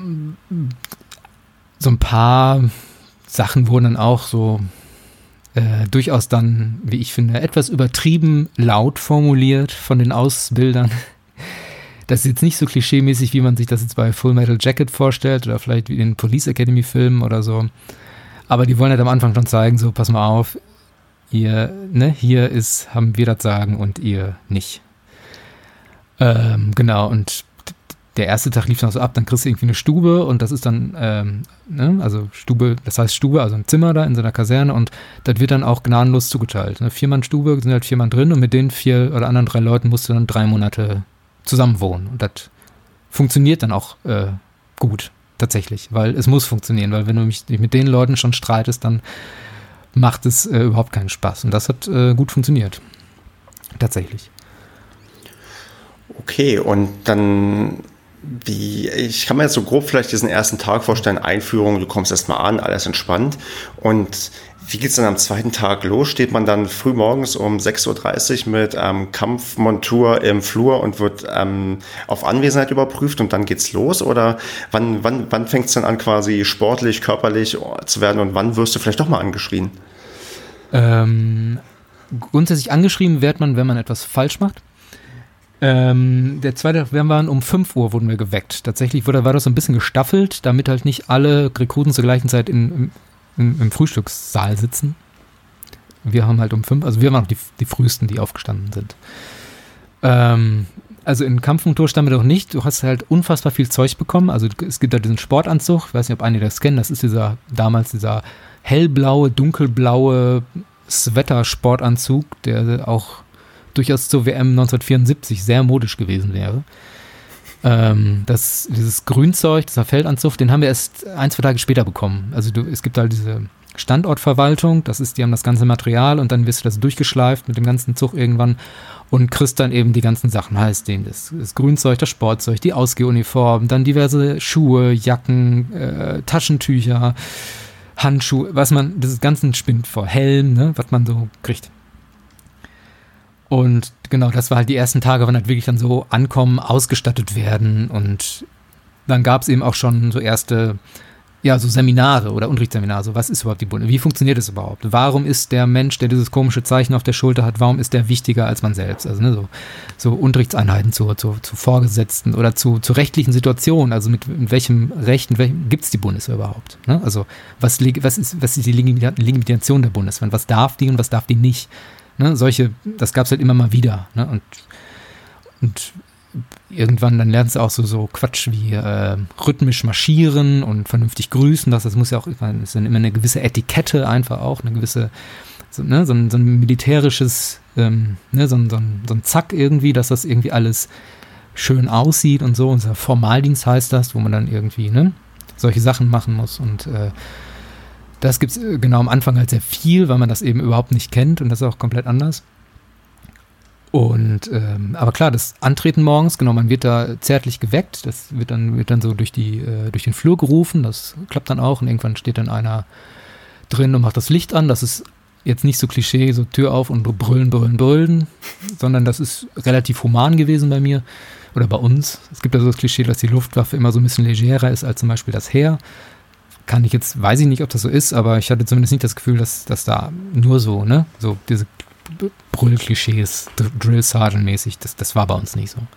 so ein paar Sachen wurden dann auch so äh, durchaus dann, wie ich finde, etwas übertrieben laut formuliert von den Ausbildern. Das ist jetzt nicht so klischeemäßig, wie man sich das jetzt bei Full Metal Jacket vorstellt oder vielleicht wie in Police Academy Filmen oder so. Aber die wollen halt am Anfang schon zeigen, so, pass mal auf, ihr, ne, hier ist, haben wir das Sagen und ihr nicht. Ähm, genau, und der erste Tag lief noch so ab, dann kriegst du irgendwie eine Stube und das ist dann, ähm, ne, also Stube, das heißt Stube, also ein Zimmer da in so einer Kaserne und das wird dann auch gnadenlos zugeteilt. Ne? Vier-Mann-Stube, sind halt vier Mann drin und mit den vier oder anderen drei Leuten musst du dann drei Monate zusammen wohnen. Und das funktioniert dann auch äh, gut, tatsächlich, weil es muss funktionieren, weil wenn du mich mit den Leuten schon streitest, dann macht es äh, überhaupt keinen Spaß. Und das hat äh, gut funktioniert. Tatsächlich. Okay, und dann, wie, ich kann mir jetzt so grob vielleicht diesen ersten Tag vorstellen, Einführung, du kommst erstmal an, alles entspannt. Und wie geht es dann am zweiten Tag los? Steht man dann früh morgens um sechs Uhr dreißig mit ähm, Kampfmontur im Flur und wird ähm, auf Anwesenheit überprüft und dann geht's los? Oder wann, wann, wann fängt es dann an, quasi sportlich, körperlich zu werden und wann wirst du vielleicht doch mal angeschrien? Ähm, grundsätzlich angeschrieben wird man, wenn man etwas falsch macht. Ähm, der zweite Tag, wir waren um fünf Uhr wurden wir geweckt. Tatsächlich wurde, war das so ein bisschen gestaffelt, damit halt nicht alle Rekruten zur gleichen Zeit in, im, im, im Frühstückssaal sitzen. Wir haben halt um fünf, also wir waren auch die, die frühesten, die aufgestanden sind. Ähm, also in Kampfmontur standen wir doch nicht. Du hast halt unfassbar viel Zeug bekommen. Also es gibt da diesen Sportanzug, ich weiß nicht, ob einige das kennen, das ist dieser, damals dieser hellblaue, dunkelblaue Sweater-Sportanzug, der auch durchaus zur W M neunzehnhundertvierundsiebzig sehr modisch gewesen wäre. Ähm, das, dieses Grünzeug, dieser Feldanzug, den haben wir erst ein, zwei Tage später bekommen. Also du, es gibt halt diese Standortverwaltung, das ist, die haben das ganze Material und dann wirst du das durchgeschleift mit dem ganzen Zug irgendwann und kriegst dann eben die ganzen Sachen, heißt den, das, das Grünzeug, das Sportzeug, die Ausgehuniform, dann diverse Schuhe, Jacken, äh, Taschentücher, Handschuhe, was man, das ganzen Spind vor, Helm, ne, was man so kriegt. Und genau, das war halt die ersten Tage, wann halt wirklich dann so ankommen, ausgestattet werden und dann gab es eben auch schon so erste, ja, so Seminare oder Unterrichtsseminare, so was ist überhaupt die Bundeswehr, wie funktioniert das überhaupt, warum ist der Mensch, der dieses komische Zeichen auf der Schulter hat, warum ist der wichtiger als man selbst, also ne, so, so Unterrichtseinheiten zu, zu, zu Vorgesetzten oder zu, zu rechtlichen Situationen, also mit, mit welchem Recht, gibt es die Bundeswehr überhaupt, ne? Also was, was, ist, was ist die Legitimation der Bundeswehr, was darf die und was darf die nicht? Ne, solche, das gab es halt immer mal wieder. Ne, und, und irgendwann dann lernst du auch so, so Quatsch wie äh, rhythmisch marschieren und vernünftig grüßen. Das, das muss ja auch, das ist dann immer eine gewisse Etikette einfach auch, eine gewisse, so, ne, so, ein, so ein militärisches, ähm, ne, so, ein, so, ein, so ein Zack irgendwie, dass das irgendwie alles schön aussieht und so. Unser Formaldienst heißt das, wo man dann irgendwie ne, solche Sachen machen muss und äh, das gibt es genau am Anfang halt sehr viel, weil man das eben überhaupt nicht kennt und das ist auch komplett anders. Und, ähm, aber klar, das Antreten morgens, genau, man wird da zärtlich geweckt, das wird dann, wird dann so durch, die, äh, durch den Flur gerufen, das klappt dann auch und irgendwann steht dann einer drin und macht das Licht an, das ist jetzt nicht so Klischee, so Tür auf und brüllen, brüllen, brüllen, sondern das ist relativ human gewesen bei mir oder bei uns. Es gibt ja so das Klischee, dass die Luftwaffe immer so ein bisschen legerer ist als zum Beispiel das Heer. Kann ich jetzt, weiß ich nicht, ob das so ist, aber ich hatte zumindest nicht das Gefühl, dass, dass da nur so, ne, so diese Brüll-Klischees, Drill-Sergeant-mäßig, das, das war bei uns nicht so.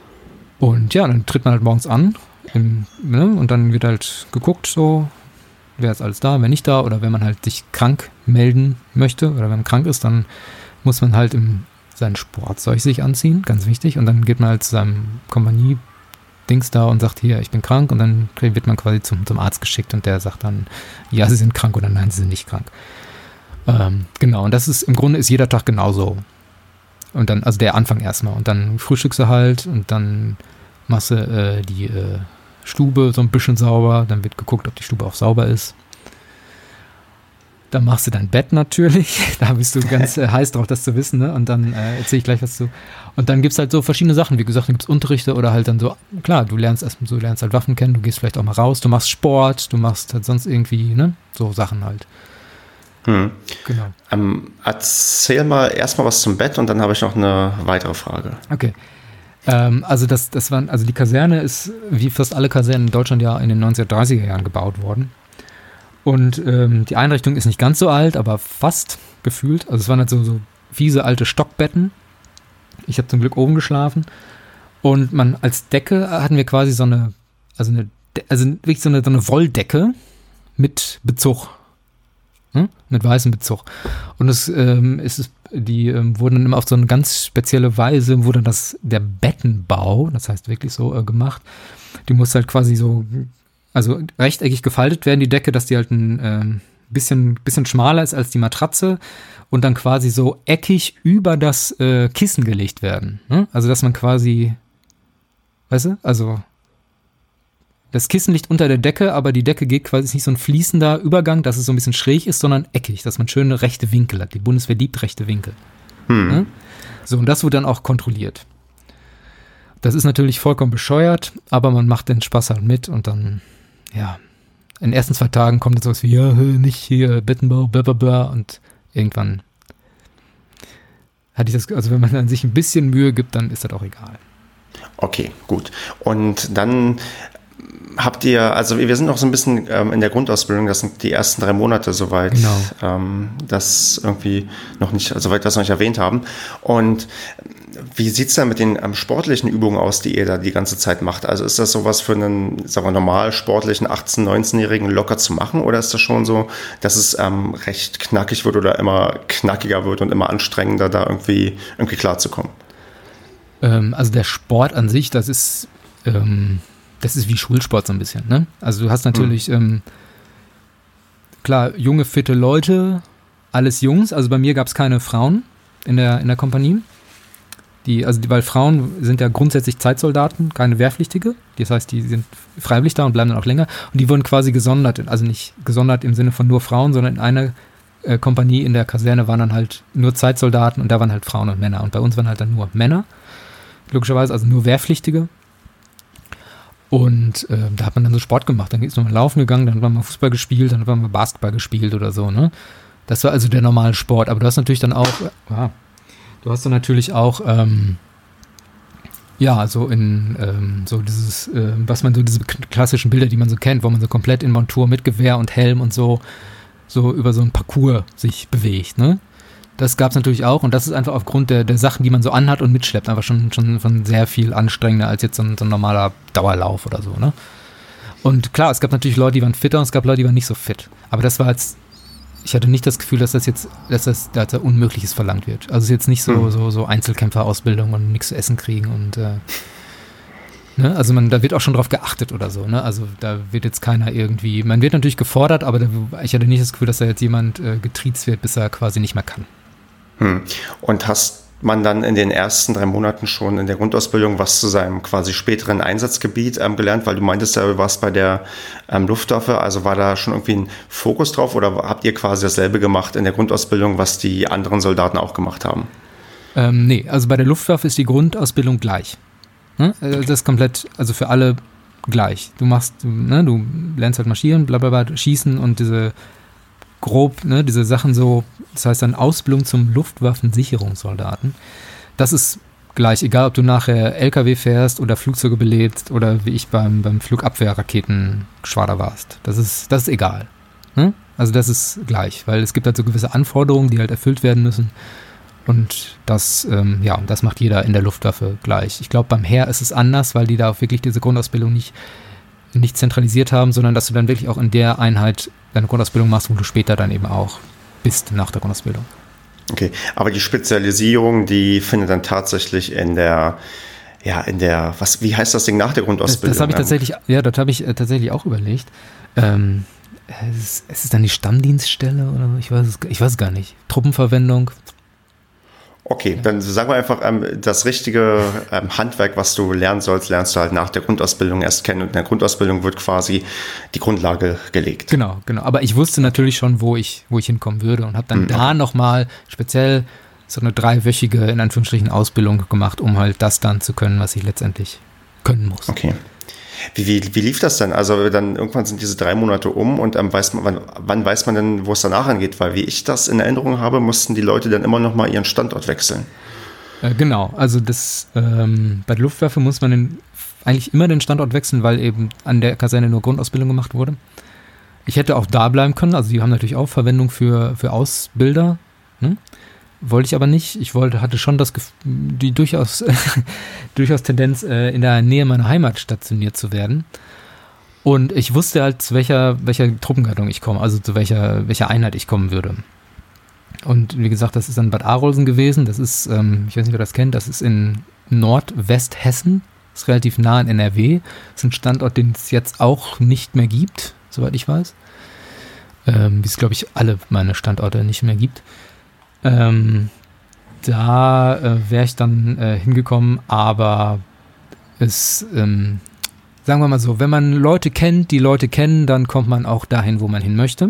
Und ja, dann tritt man halt morgens an im, ne, und dann wird halt geguckt, so, wer ist alles da, wer nicht da, oder wenn man halt sich krank melden möchte oder wenn man krank ist, dann muss man halt im, sein Sportzeug sich anziehen, ganz wichtig, und dann geht man halt zu seinem Kompanie-Dings da und sagt, hier, ich bin krank, und dann wird man quasi zum, zum Arzt geschickt und der sagt dann, ja, Sie sind krank oder nein, Sie sind nicht krank. Ähm, genau, und das ist, im Grunde ist jeder Tag genauso. Und dann, also der Anfang erstmal, und dann frühstückst du halt und dann machst du äh, die äh, Stube so ein bisschen sauber, dann wird geguckt, ob die Stube auch sauber ist. Dann machst du dein Bett natürlich, da bist du ganz äh, heiß drauf, das zu wissen, ne? Und dann äh, erzähle ich gleich was zu. Und dann gibt es halt so verschiedene Sachen, wie gesagt, dann gibt es Unterrichte oder halt dann so, klar, du lernst erstmal so, du lernst halt Waffen kennen, du gehst vielleicht auch mal raus, du machst Sport, du machst halt sonst irgendwie, ne, so Sachen halt. Hm. Genau. Ähm, erzähl mal erstmal was zum Bett und dann habe ich noch eine weitere Frage. Okay. Ähm, also das, das waren, also die Kaserne ist, wie fast alle Kasernen in Deutschland, ja in den neunzehnhundertdreißiger Jahren gebaut worden. Und ähm, die Einrichtung ist nicht ganz so alt, aber fast gefühlt. Also es waren halt so, so fiese alte Stockbetten. Ich habe zum Glück oben geschlafen. Und man als Decke hatten wir quasi so eine, also eine, also wirklich so eine, so eine Wolldecke mit Bezug. Hm? Mit weißem Bezug. Und es ähm, ist, die ähm, wurden dann immer auf so eine ganz spezielle Weise, wurde das, der Bettenbau, das heißt wirklich so äh, gemacht, die muss halt quasi so, also rechteckig gefaltet werden, die Decke, dass die halt ein ähm, bisschen, bisschen schmaler ist als die Matratze und dann quasi so eckig über das äh, Kissen gelegt werden. Ne? Also dass man quasi, weißt du, also das Kissen liegt unter der Decke, aber die Decke geht quasi, ist nicht so ein fließender Übergang, dass es so ein bisschen schräg ist, sondern eckig, dass man schöne rechte Winkel hat. Die Bundeswehr liebt rechte Winkel. Hm. Ne? So, und das wird dann auch kontrolliert. Das ist natürlich vollkommen bescheuert, aber man macht den Spaß halt mit und dann, ja, in den ersten zwei Tagen kommt jetzt sowas wie, ja, nicht hier, Bettenbau, blablabla, und irgendwann hatte ich das, also wenn man dann sich ein bisschen Mühe gibt, dann ist das auch egal. Okay, gut. Und dann habt ihr, also wir sind noch so ein bisschen ähm, in der Grundausbildung, das sind die ersten drei Monate soweit, genau. ähm, das irgendwie noch nicht, also soweit wir das noch nicht erwähnt haben. Und wie sieht es da mit den ähm, sportlichen Übungen aus, die ihr da die ganze Zeit macht? Also ist das sowas für einen, sagen wir, normal sportlichen achtzehn-, neunzehnjährigen locker zu machen, oder ist das schon so, dass es ähm, recht knackig wird oder immer knackiger wird und immer anstrengender, da irgendwie, irgendwie klarzukommen? Ähm, also der Sport an sich, das ist ähm das ist wie Schulsport so ein bisschen, ne? Also du hast natürlich, mhm. ähm, klar, junge, fitte Leute, alles Jungs. Also bei mir gab es keine Frauen in der, in der Kompanie. Die, also die, weil Frauen sind ja grundsätzlich Zeitsoldaten, keine Wehrpflichtige. Das heißt, die sind freiwillig da und bleiben dann auch länger. Und die wurden quasi gesondert, also nicht gesondert im Sinne von nur Frauen, sondern in einer äh, Kompanie in der Kaserne waren dann halt nur Zeitsoldaten und da waren halt Frauen und Männer. Und bei uns waren halt dann nur Männer, logischerweise, also nur Wehrpflichtige. Und äh, da hat man dann so Sport gemacht. Dann ist man laufen gegangen, dann hat man mal Fußball gespielt, dann hat man mal Basketball gespielt oder so, ne? Das war also der normale Sport. Aber du hast natürlich dann auch, ja, du hast dann natürlich auch, ähm, ja, so in, ähm, so dieses, äh, was man so, diese klassischen Bilder, die man so kennt, wo man so komplett in Montur mit Gewehr und Helm und so, so über so ein Parcours sich bewegt, ne? Das gab es natürlich auch und das ist einfach aufgrund der, der Sachen, die man so anhat und mitschleppt, einfach schon, schon, schon sehr viel anstrengender als jetzt so ein, so ein normaler Dauerlauf oder so, ne? Und klar, es gab natürlich Leute, die waren fitter und es gab Leute, die waren nicht so fit. Aber das war jetzt, ich hatte nicht das Gefühl, dass das jetzt, dass das, dass da Unmögliches verlangt wird. Also es ist jetzt nicht so, mhm. so, so Einzelkämpferausbildung und nichts zu essen kriegen und äh, ne? Also man, da wird auch schon drauf geachtet oder so, ne? Also da wird jetzt keiner irgendwie, man wird natürlich gefordert, aber da, ich hatte nicht das Gefühl, dass da jetzt jemand äh, getriezt wird, bis er quasi nicht mehr kann. Hm. Und hast man dann in den ersten drei Monaten schon in der Grundausbildung was zu seinem quasi späteren Einsatzgebiet ähm, gelernt? Weil du meintest ja, du warst bei der ähm, Luftwaffe, also war da schon irgendwie ein Fokus drauf oder habt ihr quasi dasselbe gemacht in der Grundausbildung, was die anderen Soldaten auch gemacht haben? Ähm, nee, also bei der Luftwaffe ist die Grundausbildung gleich. Ne? Also das ist komplett, also für alle gleich. Du machst, ne, du lernst halt marschieren, bla bla bla, schießen und diese grob, ne, diese Sachen so, das heißt dann Ausbildung zum Luftwaffensicherungssoldaten. Das ist gleich, egal ob du nachher L K W fährst oder Flugzeuge belädst oder wie ich beim, beim Flugabwehrraketengeschwader warst. Das ist, das ist egal. Ne? Also das ist gleich, weil es gibt halt so gewisse Anforderungen, die halt erfüllt werden müssen. Und das, ähm, ja, das macht jeder in der Luftwaffe gleich. Ich glaube, beim Heer ist es anders, weil die da auch wirklich diese Grundausbildung nicht nicht zentralisiert haben, sondern dass du dann wirklich auch in der Einheit deine Grundausbildung machst, wo du später dann eben auch bist nach der Grundausbildung. Okay, aber die Spezialisierung, die findet dann tatsächlich in der, ja, in der, was, wie heißt das Ding nach der Grundausbildung? Das, das habe ich tatsächlich, ja, das habe ich äh, tatsächlich auch überlegt. Ähm, es, es ist dann die Stammdienststelle oder so, ich weiß es, ich weiß es gar nicht. Truppenverwendung. Okay, dann sagen wir einfach, ähm, das richtige ähm, Handwerk, was du lernen sollst, lernst du halt nach der Grundausbildung erst kennen und in der Grundausbildung wird quasi die Grundlage gelegt. Genau, genau. Aber ich wusste natürlich schon, wo ich, wo ich hinkommen würde und habe dann mhm. da nochmal speziell so eine dreiwöchige, in Anführungsstrichen, Ausbildung gemacht, um halt das dann zu können, was ich letztendlich können muss. Okay. Wie, wie, wie lief das denn? Also dann irgendwann sind diese drei Monate um und ähm, weiß man, wann, wann weiß man denn, wo es danach angeht? Weil wie ich das in Erinnerung habe, mussten die Leute dann immer noch mal ihren Standort wechseln. Äh, genau, also das ähm, bei der Luftwaffe muss man den, eigentlich immer den Standort wechseln, weil eben an der Kaserne nur Grundausbildung gemacht wurde. Ich hätte auch da bleiben können, also die haben natürlich auch Verwendung für, für Ausbilder, ne? Wollte ich aber nicht. Ich wollte, hatte schon das Gef- die durchaus, durchaus Tendenz, äh, in der Nähe meiner Heimat stationiert zu werden. Und ich wusste halt, zu welcher, welcher Truppengattung ich komme, also zu welcher, welcher Einheit ich kommen würde. Und wie gesagt, das ist dann Bad Arolsen gewesen. Das ist, ähm, ich weiß nicht, wer das kennt, das ist in Nordwesthessen. Das ist relativ nah in N R W. Das ist ein Standort, den es jetzt auch nicht mehr gibt, soweit ich weiß. Ähm, wie es, glaube ich, alle meine Standorte nicht mehr gibt. Ähm, da äh, wäre ich dann äh, hingekommen, aber es, ähm, sagen wir mal so, wenn man Leute kennt, die Leute kennen, dann kommt man auch dahin, wo man hin möchte.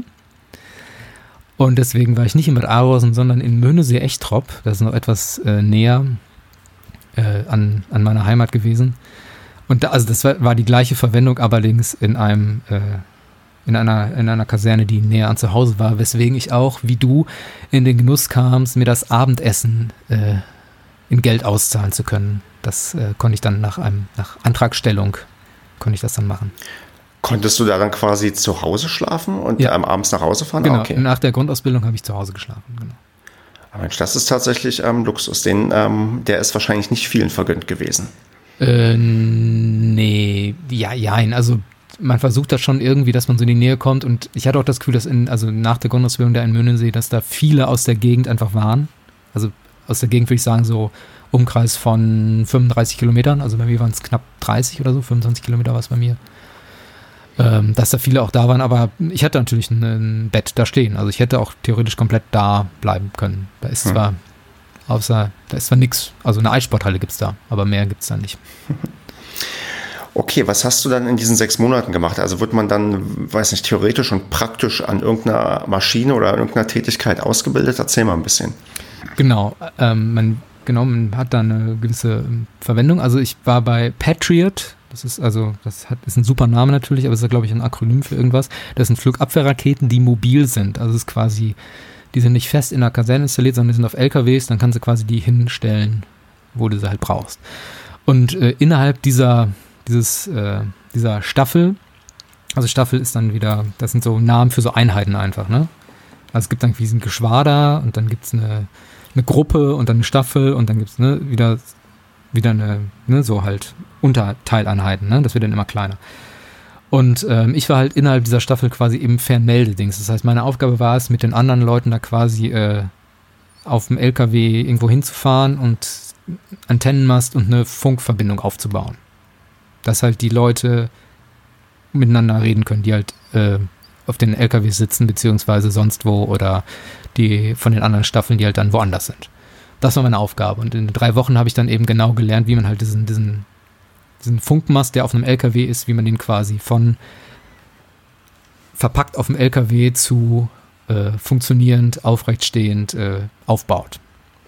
Und deswegen war ich nicht in Bad Arolsen, sondern in Möhnesee-Echtrop, das ist noch etwas äh, näher äh, an, an meiner Heimat gewesen. Und da, also das war, war die gleiche Verwendung, allerdings in einem äh, In einer, in einer Kaserne, die näher an zu Hause war, weswegen ich auch, wie du, in den Genuss kamst, mir das Abendessen äh, in Geld auszahlen zu können. Das äh, konnte ich dann nach einem, nach Antragstellung, konnte ich das dann machen. Konntest du da dann quasi zu Hause schlafen und ja. ähm, abends nach Hause fahren? Genau, okay. Nach der Grundausbildung habe ich zu Hause geschlafen, genau. Aber Mensch, das ist tatsächlich ähm, Luxus. Den, ähm, der ist wahrscheinlich nicht vielen vergönnt gewesen. Äh, nee, ja, jein, also man versucht das schon irgendwie, dass man so in die Nähe kommt und ich hatte auch das Gefühl, dass in, also nach der Grundausbildung da in Möhnesee, dass da viele aus der Gegend einfach waren. Also aus der Gegend würde ich sagen so Umkreis von fünfunddreißig Kilometern, also bei mir waren es knapp dreißig oder so, fünfundzwanzig Kilometer war es bei mir. Ähm, dass da viele auch da waren, aber ich hatte natürlich ein, ein Bett da stehen, also ich hätte auch theoretisch komplett da bleiben können. Da ist hm. zwar, außer, da ist zwar nichts, also eine Eissporthalle gibt es da, aber mehr gibt es da nicht. Okay, was hast du dann in diesen sechs Monaten gemacht? Also wird man dann, weiß nicht, theoretisch und praktisch an irgendeiner Maschine oder an irgendeiner Tätigkeit ausgebildet? Erzähl mal ein bisschen. Genau, ähm, man, genau, man hat da eine gewisse Verwendung. Also ich war bei Patriot, das ist also, das hat, ist ein super Name natürlich, aber es ist, glaube ich, ein Akronym für irgendwas. Das sind Flugabwehrraketen, die mobil sind. Also es ist quasi, die sind nicht fest in der Kaserne installiert, sondern die sind auf L K Ws, dann kannst du quasi die hinstellen, wo du sie halt brauchst. Und äh, innerhalb dieser Dieses, äh, dieser Staffel, also Staffel ist dann wieder, das sind so Namen für so Einheiten einfach, ne? Also es gibt dann ein Geschwader und dann gibt es eine, eine Gruppe und dann eine Staffel und dann gibt es ne, wieder, wieder eine, ne, so halt Unterteileinheiten, ne? Das wird dann immer kleiner. Und ähm, ich war halt innerhalb dieser Staffel quasi im Fernmeldedings. Das heißt, meine Aufgabe war es, mit den anderen Leuten da quasi äh, auf dem L K W irgendwo hinzufahren und Antennenmast und eine Funkverbindung aufzubauen. Dass halt die Leute miteinander reden können, die halt äh, auf den L K Ws sitzen, beziehungsweise sonst wo oder die von den anderen Staffeln, die halt dann woanders sind. Das war meine Aufgabe. Und in drei Wochen habe ich dann eben genau gelernt, wie man halt diesen, diesen, diesen Funkmast, der auf einem L K W ist, wie man den quasi von verpackt auf dem L K W zu äh, funktionierend, aufrechtstehend äh, aufbaut.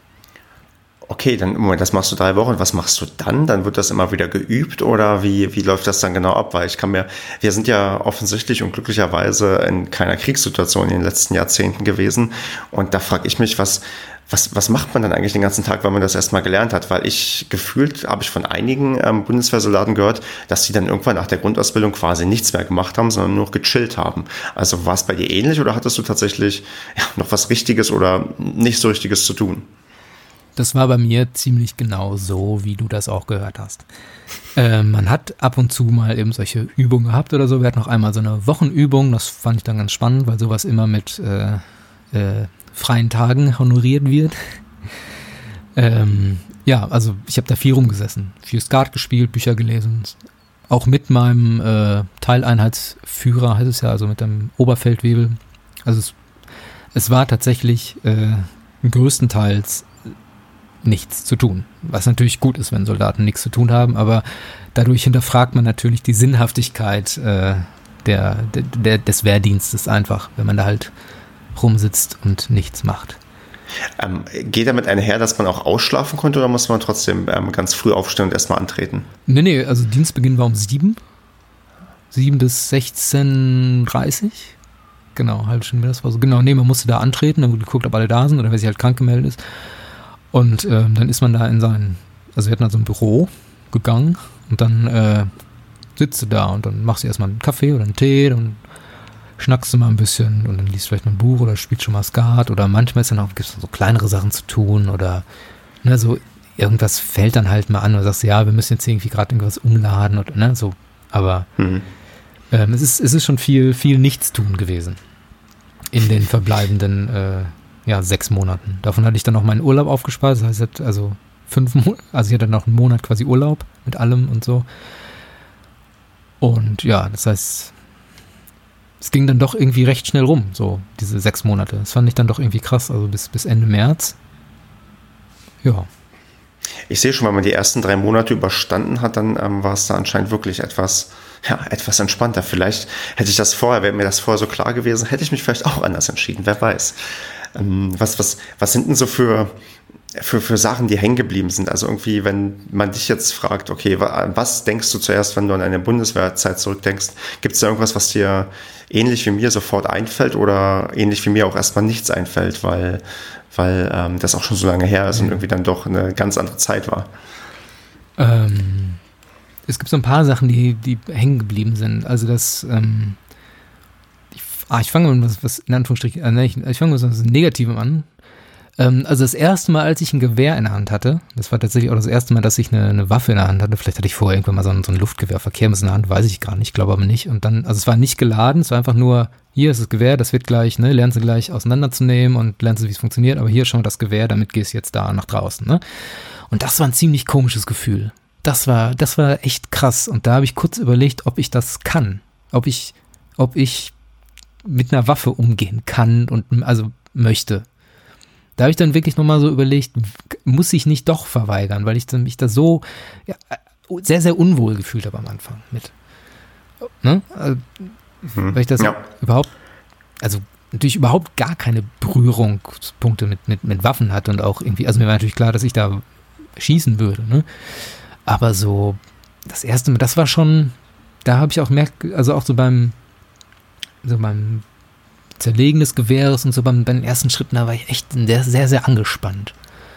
Okay, dann Moment, das machst du drei Wochen. Was machst du dann? Dann wird das immer wieder geübt oder wie, wie läuft das dann genau ab? Weil ich kann mir, wir sind ja offensichtlich und glücklicherweise in keiner Kriegssituation in den letzten Jahrzehnten gewesen. Und da frage ich mich, was, was, was macht man dann eigentlich den ganzen Tag, wenn man das erstmal gelernt hat? Weil ich gefühlt, habe ich von einigen ähm, Bundeswehrsoldaten gehört, dass die dann irgendwann nach der Grundausbildung quasi nichts mehr gemacht haben, sondern nur gechillt haben. Also war es bei dir ähnlich oder hattest du tatsächlich ja, noch was Richtiges oder nicht so Richtiges zu tun? Das war bei mir ziemlich genau so, wie du das auch gehört hast. Äh, man hat ab und zu mal eben solche Übungen gehabt oder so. Wir hatten noch einmal so eine Wochenübung, das fand ich dann ganz spannend, weil sowas immer mit äh, äh, freien Tagen honoriert wird. ähm, ja, also ich habe da viel rumgesessen, viel Skat gespielt, Bücher gelesen, auch mit meinem äh, Teileinheitsführer, heißt es ja, also mit dem Oberfeldwebel. Also es, es war tatsächlich äh, größtenteils nichts zu tun. Was natürlich gut ist, wenn Soldaten nichts zu tun haben, aber dadurch hinterfragt man natürlich die Sinnhaftigkeit äh, der, der, der, des Wehrdienstes einfach, wenn man da halt rumsitzt und nichts macht. Ähm, geht damit einher, dass man auch ausschlafen konnte oder muss man trotzdem ähm, ganz früh aufstehen und erstmal antreten? Nee, nee, also Dienstbeginn war um sieben. sieben bis sechzehn Uhr dreißig. Genau, halbe Stunde, das war so. Genau, nee, man musste da antreten, dann wurde geguckt, ob alle da sind oder wer sich halt krank gemeldet ist. Und ähm, dann ist man da in sein, also wir hatten da so ein Büro gegangen und dann äh, sitzt du da und dann machst du erstmal einen Kaffee oder einen Tee, dann schnackst du mal ein bisschen und dann liest du vielleicht mal ein Buch oder spielst schon mal Skat oder manchmal ist dann auch, gibt es so kleinere Sachen zu tun oder ne, so irgendwas fällt dann halt mal an und sagst, ja, wir müssen jetzt irgendwie gerade irgendwas umladen oder ne, so, aber mhm. ähm, es ist, es ist schon viel, viel Nichtstun gewesen in den verbleibenden äh, ja, sechs Monaten. Davon hatte ich dann noch meinen Urlaub aufgespart. Das heißt, also fünf Monate, also ich hatte dann noch einen Monat quasi Urlaub mit allem und so. Und ja, das heißt, es ging dann doch irgendwie recht schnell rum, so diese sechs Monate. Das fand ich dann doch irgendwie krass, also bis, bis Ende März. Ja. Ich sehe schon, wenn man die ersten drei Monate überstanden hat, dann ähm, war es da anscheinend wirklich etwas, ja, etwas entspannter. Vielleicht hätte ich das vorher, wäre mir das vorher so klar gewesen, hätte ich mich vielleicht auch anders entschieden, wer weiß. Was, was, was sind denn so für, für, für Sachen, die hängen geblieben sind? Also irgendwie, wenn man dich jetzt fragt, okay, was denkst du zuerst, wenn du an eine Bundeswehrzeit zurückdenkst? Gibt es da irgendwas, was dir ähnlich wie mir sofort einfällt oder ähnlich wie mir auch erstmal nichts einfällt, weil, weil ähm, das auch schon so lange her ist und irgendwie dann doch eine ganz andere Zeit war? Ähm, es gibt so ein paar Sachen, die, die hängen geblieben sind. Also das... Ähm Ah, ich fange mal was, was in Anführungsstrichen, äh, ich, ich fange mal was Negativem an. Ähm, also das erste Mal, als ich ein Gewehr in der Hand hatte, das war tatsächlich auch das erste Mal, dass ich eine, eine Waffe in der Hand hatte. Vielleicht hatte ich vorher irgendwann mal so ein, so ein Luftgewehr, Verkehrmes in der Hand, weiß ich gar nicht, glaube aber nicht. Und dann, also es war nicht geladen, es war einfach nur, hier ist das Gewehr, das wird gleich, ne, lernst du gleich auseinanderzunehmen und lernst du, wie es funktioniert, aber hier schon das Gewehr, damit gehst du jetzt da nach draußen, ne? Und das war ein ziemlich komisches Gefühl. Das war, das war echt krass. Und da habe ich kurz überlegt, ob ich das kann. Ob ich, ob ich mit einer Waffe umgehen kann und also möchte. Da habe ich dann wirklich nochmal so überlegt, muss ich nicht doch verweigern, weil ich dann mich da so ja, sehr, sehr unwohl gefühlt habe am Anfang mit. Ne? Also, hm. Weil ich das ja. überhaupt, also natürlich überhaupt gar keine Berührungspunkte mit, mit, mit Waffen hatte und auch irgendwie, also mir war natürlich klar, dass ich da schießen würde, ne? Aber so das erste Mal, das war schon, da habe ich auch gemerkt, also auch so beim so beim Zerlegen des Gewehres und so beim, bei den ersten Schritten, da war ich echt sehr, sehr, sehr angespannt.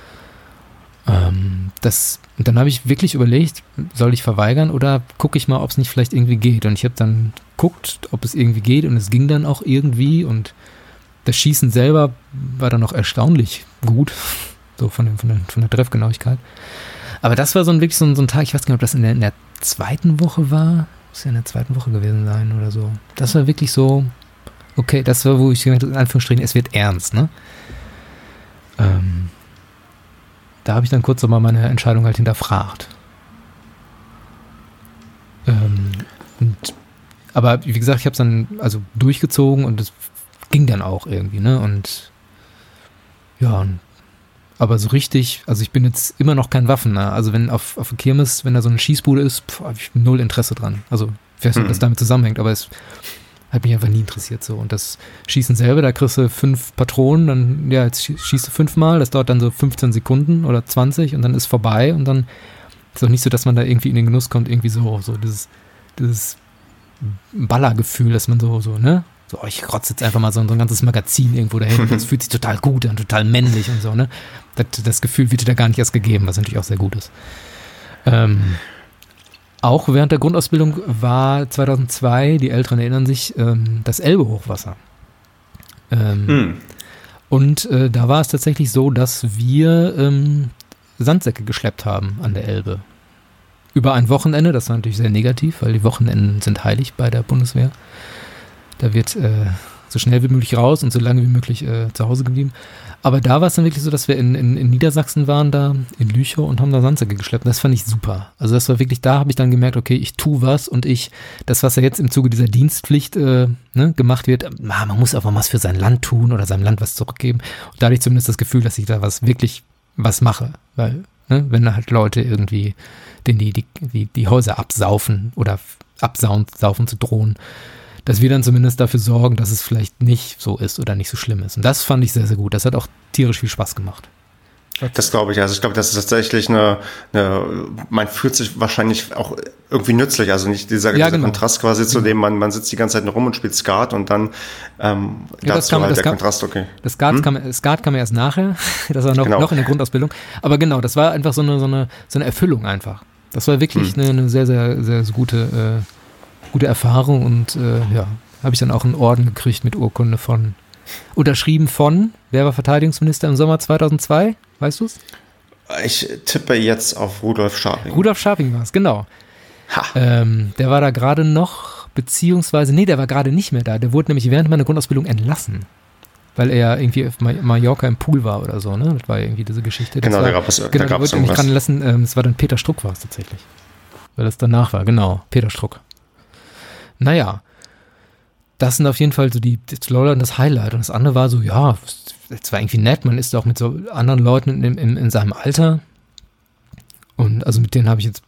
Ähm, das, und dann habe ich wirklich überlegt, soll ich verweigern oder gucke ich mal, ob es nicht vielleicht irgendwie geht. Und ich habe dann geguckt, ob es irgendwie geht und es ging dann auch irgendwie und das Schießen selber war dann auch erstaunlich gut, so von, dem, von, der, von der Treffgenauigkeit. Aber das war so ein, wirklich so ein, so ein Tag, ich weiß gar nicht, ob das in der, in der zweiten Woche war, muss ja in der zweiten Woche gewesen sein oder so. Das war wirklich so, okay, das war, wo ich gedacht habe, in Anführungsstrichen, es wird ernst, ne? Ähm, da habe ich dann kurz nochmal meine Entscheidung halt hinterfragt. Ähm, und, aber wie gesagt, ich habe es dann also durchgezogen und es ging dann auch irgendwie, ne? Und ja, und, aber so richtig, also ich bin jetzt immer noch kein Waffennah. Also wenn auf, auf der Kirmes, wenn da so eine Schießbude ist, habe ich null Interesse dran. Also ich weiß nicht, ob das damit zusammenhängt, aber es hat mich einfach nie interessiert so. Und das Schießen selber, da kriegst du fünf Patronen, dann, ja, jetzt schießt du fünfmal, das dauert dann so fünfzehn Sekunden oder zwanzig und dann ist vorbei und dann ist auch nicht so, dass man da irgendwie in den Genuss kommt, irgendwie so, so dieses, dieses Ballergefühl, dass man so, so, ne? So, oh, ich rotze jetzt einfach mal so ein, so ein ganzes Magazin irgendwo dahin. Das fühlt sich total gut an, total männlich und so, ne? Das, das Gefühl wird dir da gar nicht erst gegeben, was natürlich auch sehr gut ist. Ähm, auch während der Grundausbildung war zweitausendzwei, die Älteren erinnern sich, ähm, das Elbe-Hochwasser. Ähm, hm. Und äh, da war es tatsächlich so, dass wir ähm, Sandsäcke geschleppt haben an der Elbe. Über ein Wochenende, das war natürlich sehr negativ, weil die Wochenenden sind heilig bei der Bundeswehr. Da wird äh, so schnell wie möglich raus und so lange wie möglich äh, zu Hause geblieben. Aber da war es dann wirklich so, dass wir in, in, in Niedersachsen waren, da in Lüchow und haben da Sandsäcke geschleppt. Und das fand ich super. Also das war wirklich, da habe ich dann gemerkt, okay, ich tue was und ich, das, was ja jetzt im Zuge dieser Dienstpflicht äh, ne, gemacht wird, man muss einfach was für sein Land tun oder seinem Land was zurückgeben. Und da hatte ich zumindest das Gefühl, dass ich da was wirklich was mache. Weil, ne, wenn da halt Leute irgendwie denen die, die, die, die Häuser absaufen oder absaufen zu drohen, dass wir dann zumindest dafür sorgen, dass es vielleicht nicht so ist oder nicht so schlimm ist. Und das fand ich sehr, sehr gut. Das hat auch tierisch viel Spaß gemacht. Das glaube ich. Also ich glaube, das ist tatsächlich eine, eine, man fühlt sich wahrscheinlich auch irgendwie nützlich. Also nicht dieser, ja, dieser genau. Kontrast quasi, zu genau. dem man, man sitzt die ganze Zeit nur rum und spielt Skat und dann ähm, ja, dazu kam, halt der kam, Kontrast, okay. Das Skat, hm? kam, Skat kam erst nachher. Das war noch, genau. noch in der Grundausbildung. Aber genau, das war einfach so eine, so eine, so eine Erfüllung einfach. Das war wirklich hm. eine, eine sehr, sehr, sehr, sehr gute, äh, gute Erfahrung und äh, ja, habe ich dann auch einen Orden gekriegt mit Urkunde von, unterschrieben von, wer war Verteidigungsminister im Sommer zweitausendzwei? Weißt du es? Ich tippe jetzt auf Rudolf Scharping. Rudolf Scharping war es, genau. Ähm, der war da gerade noch, beziehungsweise, nee, der war gerade nicht mehr da. Der wurde nämlich während meiner Grundausbildung entlassen. Weil er irgendwie auf Mallorca im Pool war oder so, ne? Das war irgendwie diese Geschichte. Das genau, war, da gab es genau, da da gab's wurde mich dran lassen, ähm, es war dann Peter Struck war es tatsächlich. Weil das danach war, genau, Peter Struck. Naja. Das sind auf jeden Fall so die, das Lowlight und das Highlight. Und das andere war so, ja, es war irgendwie nett. Man ist auch mit so anderen Leuten in, in, in seinem Alter. Und also mit denen habe ich jetzt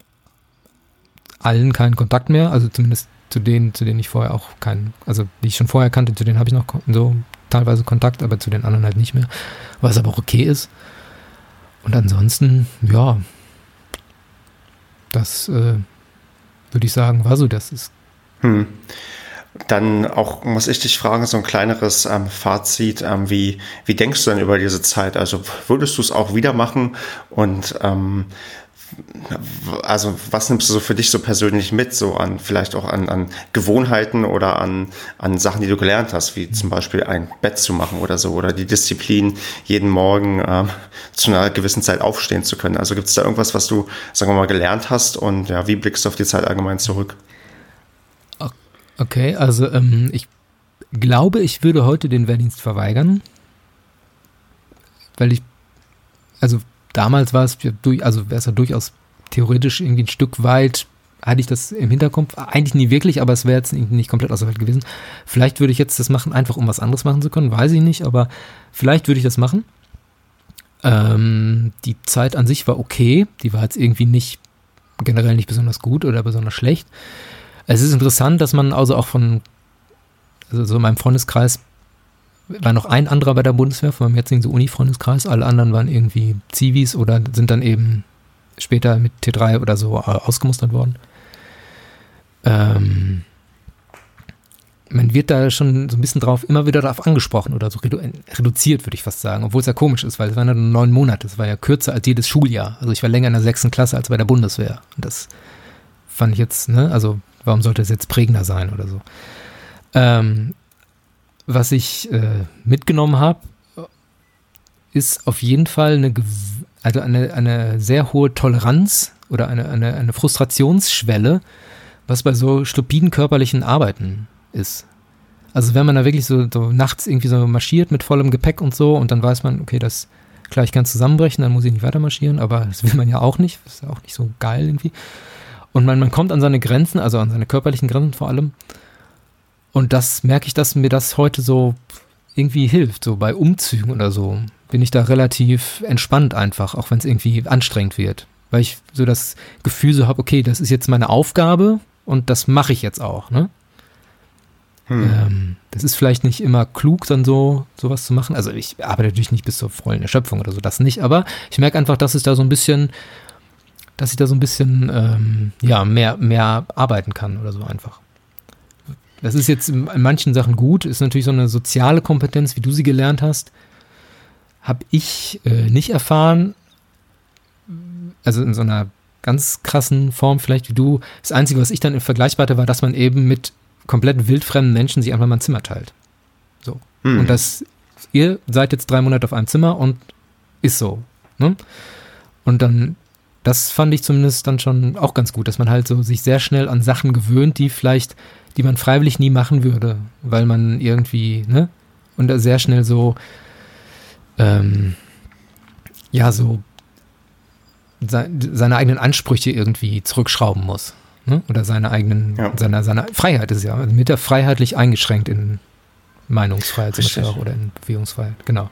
allen keinen Kontakt mehr. Also zumindest zu denen, zu denen ich vorher auch keinen, also die ich schon vorher kannte, zu denen habe ich noch so teilweise Kontakt, aber zu den anderen halt nicht mehr. Was aber auch okay ist. Und ansonsten, ja, das äh, würde ich sagen, war so, das ist. Hm. Dann auch, muss ich dich fragen, so ein kleineres ähm, Fazit, ähm, wie, wie denkst du denn über diese Zeit? Also würdest du es auch wieder machen? Und ähm, also was nimmst du so für dich so persönlich mit, so an vielleicht auch an, an Gewohnheiten oder an, an Sachen, die du gelernt hast, wie zum Beispiel ein Bett zu machen oder so, oder die Disziplin, jeden Morgen ähm, zu einer gewissen Zeit aufstehen zu können? Also gibt es da irgendwas, was du, sagen wir mal, gelernt hast und ja, wie blickst du auf die Zeit allgemein zurück? Okay, also ähm, ich glaube, ich würde heute den Wehrdienst verweigern, weil ich, also damals war es, durch, also wäre es ja durchaus theoretisch irgendwie ein Stück weit, hatte ich das im Hinterkopf, eigentlich nie wirklich, aber es wäre jetzt nicht komplett aus der Welt gewesen. Vielleicht würde ich jetzt das machen, einfach um was anderes machen zu können, weiß ich nicht, aber vielleicht würde ich das machen. Ähm, die Zeit an sich war okay, die war jetzt irgendwie nicht, generell nicht besonders gut oder besonders schlecht. Es ist interessant, dass man also auch von, also so in meinem Freundeskreis war noch ein anderer bei der Bundeswehr, von meinem jetzigen so Uni-Freundeskreis, alle anderen waren irgendwie Zivis oder sind dann eben später mit T drei oder so ausgemustert worden. Ähm, man wird da schon so ein bisschen drauf, immer wieder darauf angesprochen oder so redu- reduziert, würde ich fast sagen, obwohl es ja komisch ist, weil es waren ja nur neun Monate, es war ja kürzer als jedes Schuljahr. Also ich war länger in der sechsten Klasse als bei der Bundeswehr. Und das fand ich jetzt, ne, also warum sollte es jetzt prägender sein oder so? Ähm, was ich äh, mitgenommen habe, ist auf jeden Fall eine, also eine, eine sehr hohe Toleranz oder eine, eine, eine Frustrationsschwelle, was bei so stupiden körperlichen Arbeiten ist. Also wenn man da wirklich so, so nachts irgendwie so marschiert mit vollem Gepäck und so und dann weiß man, okay, das klar, ich kann zusammenbrechen, dann muss ich nicht weiter marschieren, aber das will man ja auch nicht, das ist ja auch nicht so geil irgendwie. Und man, man kommt an seine Grenzen, also an seine körperlichen Grenzen vor allem. Und das merke ich, dass mir das heute so irgendwie hilft. So bei Umzügen oder so bin ich da relativ entspannt einfach, auch wenn es irgendwie anstrengend wird. Weil ich so das Gefühl so habe, okay, das ist jetzt meine Aufgabe und das mache ich jetzt auch. Ne? Hm. Ähm, das ist vielleicht nicht immer klug, dann so sowas zu machen. Also ich arbeite natürlich nicht bis zur vollen Erschöpfung oder so, das nicht. Aber ich merke einfach, dass es da so ein bisschen... dass ich da so ein bisschen ähm, ja, mehr, mehr arbeiten kann oder so einfach. Das ist jetzt in manchen Sachen gut, ist natürlich so eine soziale Kompetenz, wie du sie gelernt hast, habe ich äh, nicht erfahren, also in so einer ganz krassen Form vielleicht wie du. Das Einzige, was ich dann vergleichbar hatte, war, dass man eben mit komplett wildfremden Menschen sich einfach mal ein Zimmer teilt. So. Hm. Und das ihr seid jetzt drei Monate auf einem Zimmer und ist so. Ne? Und dann, das fand ich zumindest dann schon auch ganz gut, dass man halt so sich sehr schnell an Sachen gewöhnt, die vielleicht, die man freiwillig nie machen würde, weil man irgendwie, ne? Und da sehr schnell so, ähm, ja, so seine eigenen Ansprüche irgendwie zurückschrauben muss. Ne? Oder seine eigenen, ja. seine, seine Freiheit ist ja, also mit der freiheitlich eingeschränkt in Meinungsfreiheit auch, oder in Bewegungsfreiheit, genau.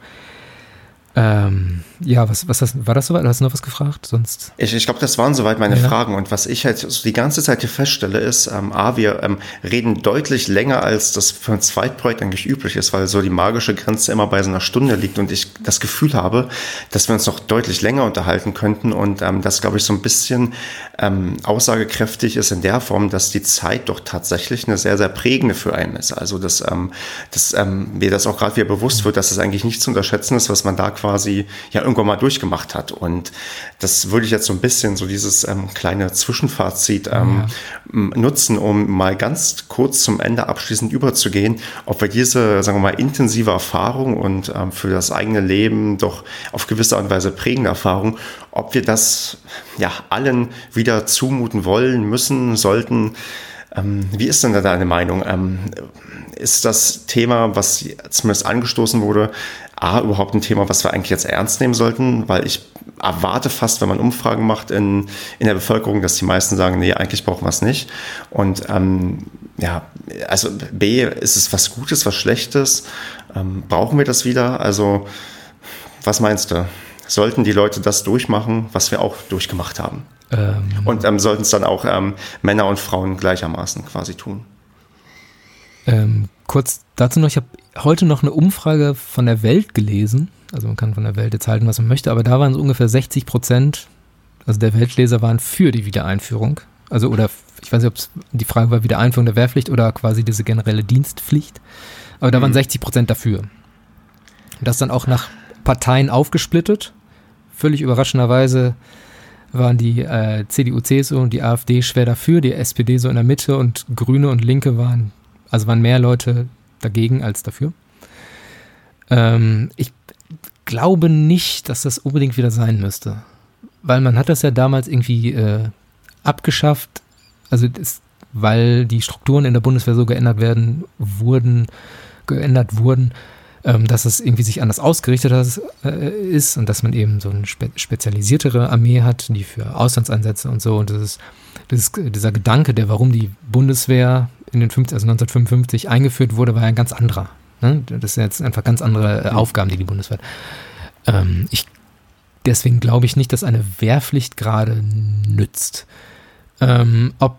Ähm, ja, was, was hast, war das soweit? Hast du noch was gefragt? Sonst? Ich, ich glaube, das waren soweit meine ja. Fragen. Und was ich halt so die ganze Zeit hier feststelle, ist, ähm, A, wir ähm, reden deutlich länger, als das für ein Zweitprojekt eigentlich üblich ist, weil so die magische Grenze immer bei so einer Stunde liegt und ich das Gefühl habe, dass wir uns noch deutlich länger unterhalten könnten und ähm, das, glaube ich, so ein bisschen ähm, aussagekräftig ist in der Form, dass die Zeit doch tatsächlich eine sehr, sehr prägende für einen ist. Also, dass, ähm, dass ähm, mir das auch gerade wieder bewusst wird, dass es eigentlich nicht zu unterschätzen ist, was man da quasi ja irgendwann mal durchgemacht hat. Und das würde ich jetzt so ein bisschen, so dieses ähm, kleine Zwischenfazit ähm, ja. nutzen, um mal ganz kurz zum Ende abschließend überzugehen, ob wir diese, sagen wir mal, intensive Erfahrung und ähm, für das eigene Leben doch auf gewisse Art und Weise prägende Erfahrung, ob wir das ja allen wieder zumuten wollen, müssen, sollten. Ähm, wie ist denn da deine Meinung? Ähm, ist das Thema, was zumindest angestoßen wurde, A, überhaupt ein Thema, was wir eigentlich jetzt ernst nehmen sollten? Weil ich erwarte fast, wenn man Umfragen macht in, in der Bevölkerung, dass die meisten sagen, nee, eigentlich brauchen wir es nicht. Und ähm, ja, also B, ist es was Gutes, was Schlechtes? Ähm, brauchen wir das wieder? Also was meinst du? Sollten die Leute das durchmachen, was wir auch durchgemacht haben? Ähm. Und ähm, sollten es dann auch ähm, Männer und Frauen gleichermaßen quasi tun? Ähm, kurz dazu noch, ich habe heute noch eine Umfrage von der Welt gelesen, also man kann von der Welt jetzt halten, was man möchte, aber da waren so ungefähr sechzig Prozent, also der Weltleser waren für die Wiedereinführung, also oder ich weiß nicht, ob es die Frage war, Wiedereinführung der Wehrpflicht oder quasi diese generelle Dienstpflicht, aber da mhm. waren sechzig Prozent dafür. Und das dann auch nach Parteien aufgesplittet, völlig überraschenderweise waren die äh, C D U, C S U und die AfD schwer dafür, die S P D so in der Mitte und Grüne und Linke waren Also waren mehr Leute dagegen als dafür. Ähm, ich glaube nicht, dass das unbedingt wieder sein müsste. Weil man hat das ja damals irgendwie äh, abgeschafft, also das, weil die Strukturen in der Bundeswehr so geändert werden, wurden, geändert wurden, ähm, dass es irgendwie sich anders ausgerichtet hat, äh, ist und dass man eben so eine spe- spezialisiertere Armee hat, die für Auslandseinsätze und so. Und das ist, das ist dieser Gedanke, der warum die Bundeswehr in den fünfzig, also neunzehnhundertfünfundfünfzig eingeführt wurde, war ja ein ganz anderer. Ne? Das sind jetzt einfach ganz andere äh, Aufgaben, die die Bundeswehr hat. Ähm, ich, deswegen glaube ich nicht, dass eine Wehrpflicht gerade nützt. Ähm, ob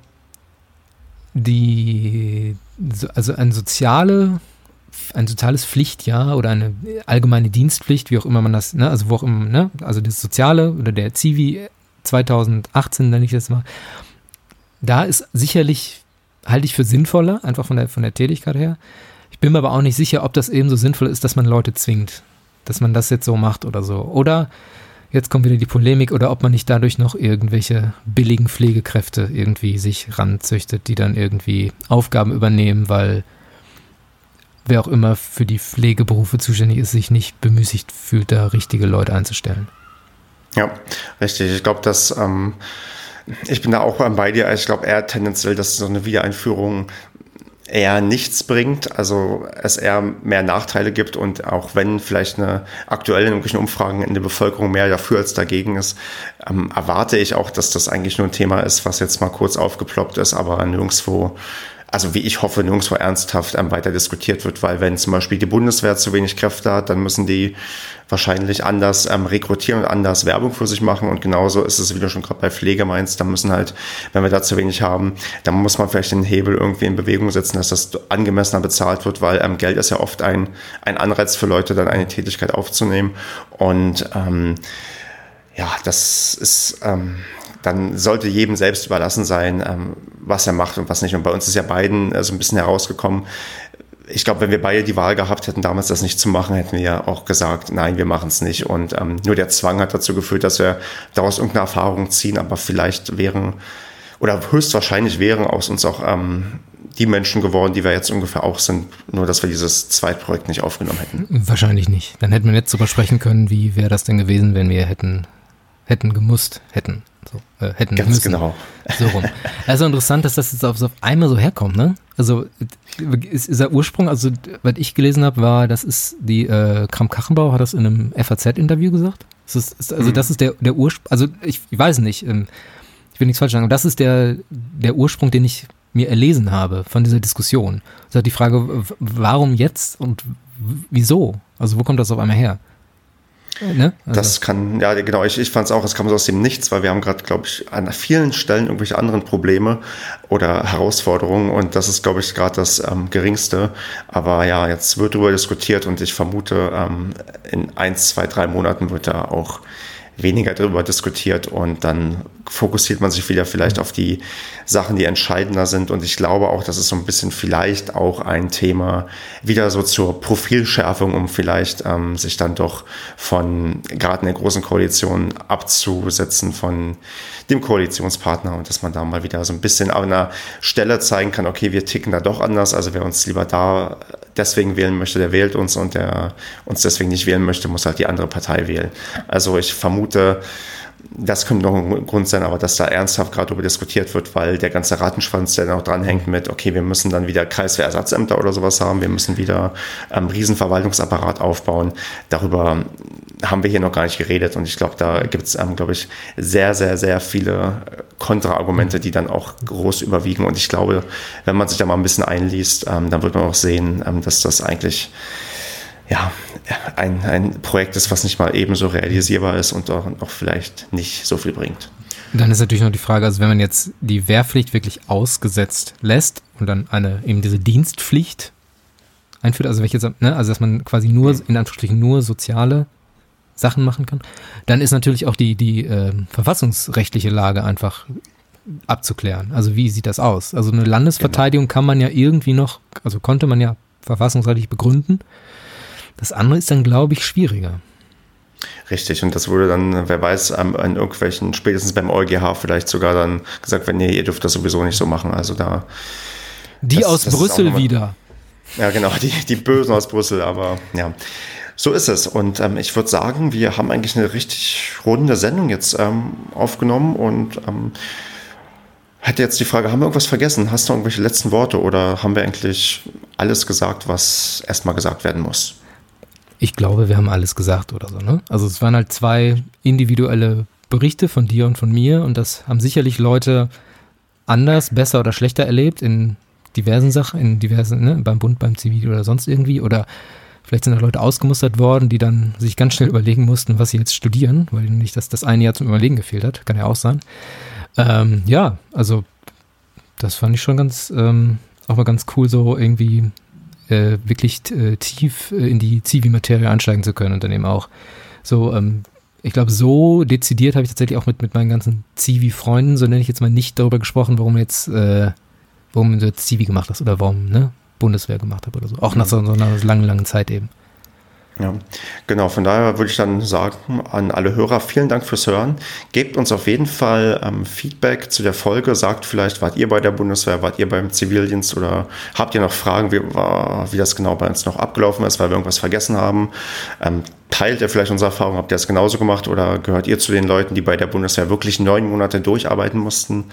die, also ein soziale, ein soziales Pflichtjahr oder eine allgemeine Dienstpflicht, wie auch immer man das, ne? also wo auch immer, ne? also das Soziale oder der Zivi zweitausendachtzehn, nenne ich das mal, da ist sicherlich halte ich für sinnvoller, einfach von der, von der Tätigkeit her. Ich bin mir aber auch nicht sicher, ob das eben so sinnvoll ist, dass man Leute zwingt, dass man das jetzt so macht oder so. Oder, jetzt kommt wieder die Polemik, oder ob man nicht dadurch noch irgendwelche billigen Pflegekräfte irgendwie sich ranzüchtet, die dann irgendwie Aufgaben übernehmen, weil wer auch immer für die Pflegeberufe zuständig ist, sich nicht bemüßigt fühlt, da richtige Leute einzustellen. Ja, richtig. Ich glaube, dass ähm ich bin da auch bei dir. Ich glaube eher tendenziell, dass so eine Wiedereinführung eher nichts bringt, also es eher mehr Nachteile gibt und auch wenn vielleicht eine aktuelle in irgendwelchen Umfragen in der Bevölkerung mehr dafür als dagegen ist, ähm, erwarte ich auch, dass das eigentlich nur ein Thema ist, was jetzt mal kurz aufgeploppt ist, aber nirgendwo, also wie ich hoffe, nirgendwo ernsthaft ähm, weiter diskutiert wird, weil wenn zum Beispiel die Bundeswehr zu wenig Kräfte hat, dann müssen die wahrscheinlich anders ähm, rekrutieren und anders Werbung für sich machen und genauso ist es, wie du schon gerade bei Pflege meinst, da müssen halt, wenn wir da zu wenig haben, dann muss man vielleicht den Hebel irgendwie in Bewegung setzen, dass das angemessener bezahlt wird, weil ähm, Geld ist ja oft ein, ein Anreiz für Leute, dann eine Tätigkeit aufzunehmen und ähm, ja, das ist, ähm, dann sollte jedem selbst überlassen sein, ähm, was er macht und was nicht und bei uns ist ja beiden äh, so ein bisschen herausgekommen. Ich glaube, wenn wir beide die Wahl gehabt hätten, damals das nicht zu machen, hätten wir ja auch gesagt, nein, wir machen es nicht. Und ähm, nur der Zwang hat dazu geführt, dass wir daraus irgendeine Erfahrung ziehen. Aber vielleicht wären, oder höchstwahrscheinlich wären aus uns auch ähm, die Menschen geworden, die wir jetzt ungefähr auch sind, nur dass wir dieses Zweitprojekt nicht aufgenommen hätten. Wahrscheinlich nicht. Dann hätten wir jetzt darüber sprechen können, wie wäre das denn gewesen, wenn wir hätten, hätten gemusst, hätten. So, äh, hätten Ganz müssen. genau. So rum. Also interessant, dass das jetzt auf, auf einmal so herkommt, ne? Also ist, ist der Ursprung, also was ich gelesen habe, war, das ist die äh, Kramp-Karrenbauer hat das in einem F A Z-Interview gesagt. Das ist, ist, also mhm. das ist der, der Ursprung, also ich, ich weiß nicht, ähm, ich will nichts falsch sagen, aber das ist der, der Ursprung, den ich mir erlesen habe von dieser Diskussion. Also die Frage, warum jetzt und wieso? Also wo kommt das auf einmal her? Ne? Also. Das kann, ja genau, ich, ich fand es auch, es kam so aus dem Nichts, weil wir haben gerade, glaube ich, an vielen Stellen irgendwelche anderen Probleme oder Herausforderungen und das ist, glaube ich, gerade das ähm, Geringste. Aber ja, jetzt wird darüber diskutiert und ich vermute, ähm, in eins, zwei, drei Monaten wird da auch weniger darüber diskutiert und dann fokussiert man sich wieder vielleicht auf die Sachen, die entscheidender sind und ich glaube auch, das ist so ein bisschen vielleicht auch ein Thema wieder so zur Profilschärfung, um vielleicht ähm, sich dann doch von gerade in der großen Koalition abzusetzen von dem Koalitionspartner und dass man da mal wieder so ein bisschen an einer Stelle zeigen kann, okay, wir ticken da doch anders, also wer uns lieber da deswegen wählen möchte, der wählt uns und der uns deswegen nicht wählen möchte, muss halt die andere Partei wählen. Also ich vermute, das könnte noch ein Grund sein, aber dass da ernsthaft gerade darüber diskutiert wird, weil der ganze Rattenschwanz, der noch dranhängt mit, okay, wir müssen dann wieder Kreiswehrersatzámter oder sowas haben, wir müssen wieder einen Riesenverwaltungsapparat aufbauen. Darüber haben wir hier noch gar nicht geredet und ich glaube, da gibt es, ähm, glaube ich, sehr, sehr, sehr viele Kontraargumente, die dann auch groß überwiegen und ich glaube, wenn man sich da mal ein bisschen einliest, ähm, dann wird man auch sehen, ähm, dass das eigentlich ja, ein, ein Projekt ist, was nicht mal ebenso realisierbar ist und auch, auch vielleicht nicht so viel bringt. Dann ist natürlich noch die Frage, also wenn man jetzt die Wehrpflicht wirklich ausgesetzt lässt und dann eine eben diese Dienstpflicht einführt, also welche, ne, also dass man quasi nur, in Anführungsstrichen nur soziale Sachen machen kann, dann ist natürlich auch die, die äh, verfassungsrechtliche Lage einfach abzuklären. Also wie sieht das aus? Also eine Landesverteidigung genau. kann man ja irgendwie noch, also konnte man ja verfassungsrechtlich begründen. Das andere ist dann, glaube ich, schwieriger. Richtig, und das wurde dann, wer weiß, an irgendwelchen, spätestens beim EuGH vielleicht sogar dann gesagt, wenn nee, ihr dürft das sowieso nicht so machen. Also da. Die das, aus das Brüssel mal, wieder. Ja, genau, die, die Bösen aus Brüssel, aber ja. So ist es. Und ähm, ich würde sagen, wir haben eigentlich eine richtig runde Sendung jetzt ähm, aufgenommen und ähm, hätte jetzt die Frage, haben wir irgendwas vergessen? Hast du irgendwelche letzten Worte oder haben wir eigentlich alles gesagt, was erstmal gesagt werden muss? Ich glaube, wir haben alles gesagt oder so, ne? Also es waren halt zwei individuelle Berichte von dir und von mir und das haben sicherlich Leute anders, besser oder schlechter erlebt in diversen Sachen, in diversen, ne, beim Bund, beim Zivil oder sonst irgendwie oder vielleicht sind auch Leute ausgemustert worden, die dann sich ganz schnell überlegen mussten, was sie jetzt studieren, weil nicht, dass das eine Jahr zum Überlegen gefehlt hat, kann ja auch sein. Ähm, ja, also das fand ich schon ganz, ähm, auch mal ganz cool, so irgendwie äh, wirklich äh, tief äh, in die Zivi-Materie einsteigen zu können und dann eben auch so, ähm, ich glaube, so dezidiert habe ich tatsächlich auch mit, mit meinen ganzen Zivi-Freunden, so nenne ich jetzt mal, nicht darüber gesprochen, warum jetzt, äh, warum du jetzt Zivi gemacht hast oder warum, ne, Bundeswehr gemacht habe oder so. Auch nach so, so einer langen, langen Zeit eben. Ja, genau. Von daher würde ich dann sagen an alle Hörer, vielen Dank fürs Hören. Gebt uns auf jeden Fall ähm, Feedback zu der Folge. Sagt vielleicht, wart ihr bei der Bundeswehr, wart ihr beim Zivildienst oder habt ihr noch Fragen, wie, wie das genau bei uns noch abgelaufen ist, weil wir irgendwas vergessen haben. Ähm, teilt ihr vielleicht unsere Erfahrung? Habt ihr das genauso gemacht oder gehört ihr zu den Leuten, die bei der Bundeswehr wirklich neun Monate durcharbeiten mussten?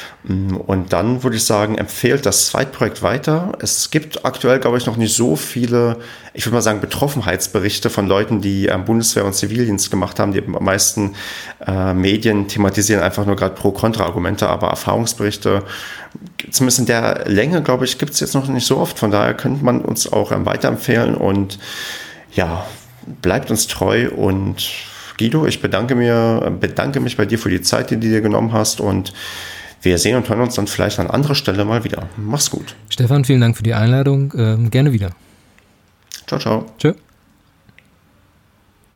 Und dann würde ich sagen, empfehlt das Zweitprojekt weiter. Es gibt aktuell, glaube ich, noch nicht so viele, ich würde mal sagen, Betroffenheitsberichte von Leuten, die ähm, Bundeswehr und Zivildienst gemacht haben. Die meisten äh, Medien thematisieren einfach nur gerade Pro-Kontra-Argumente, aber Erfahrungsberichte, zumindest in der Länge, glaube ich, gibt es jetzt noch nicht so oft. Von daher könnte man uns auch ähm, weiterempfehlen und ja, bleibt uns treu und Guido, ich bedanke mir, bedanke mich bei dir für die Zeit, die du dir genommen hast und wir sehen und hören uns dann vielleicht an anderer Stelle mal wieder. Mach's gut. Stefan, vielen Dank für die Einladung. Ähm, gerne wieder. Ciao, ciao. Tschö.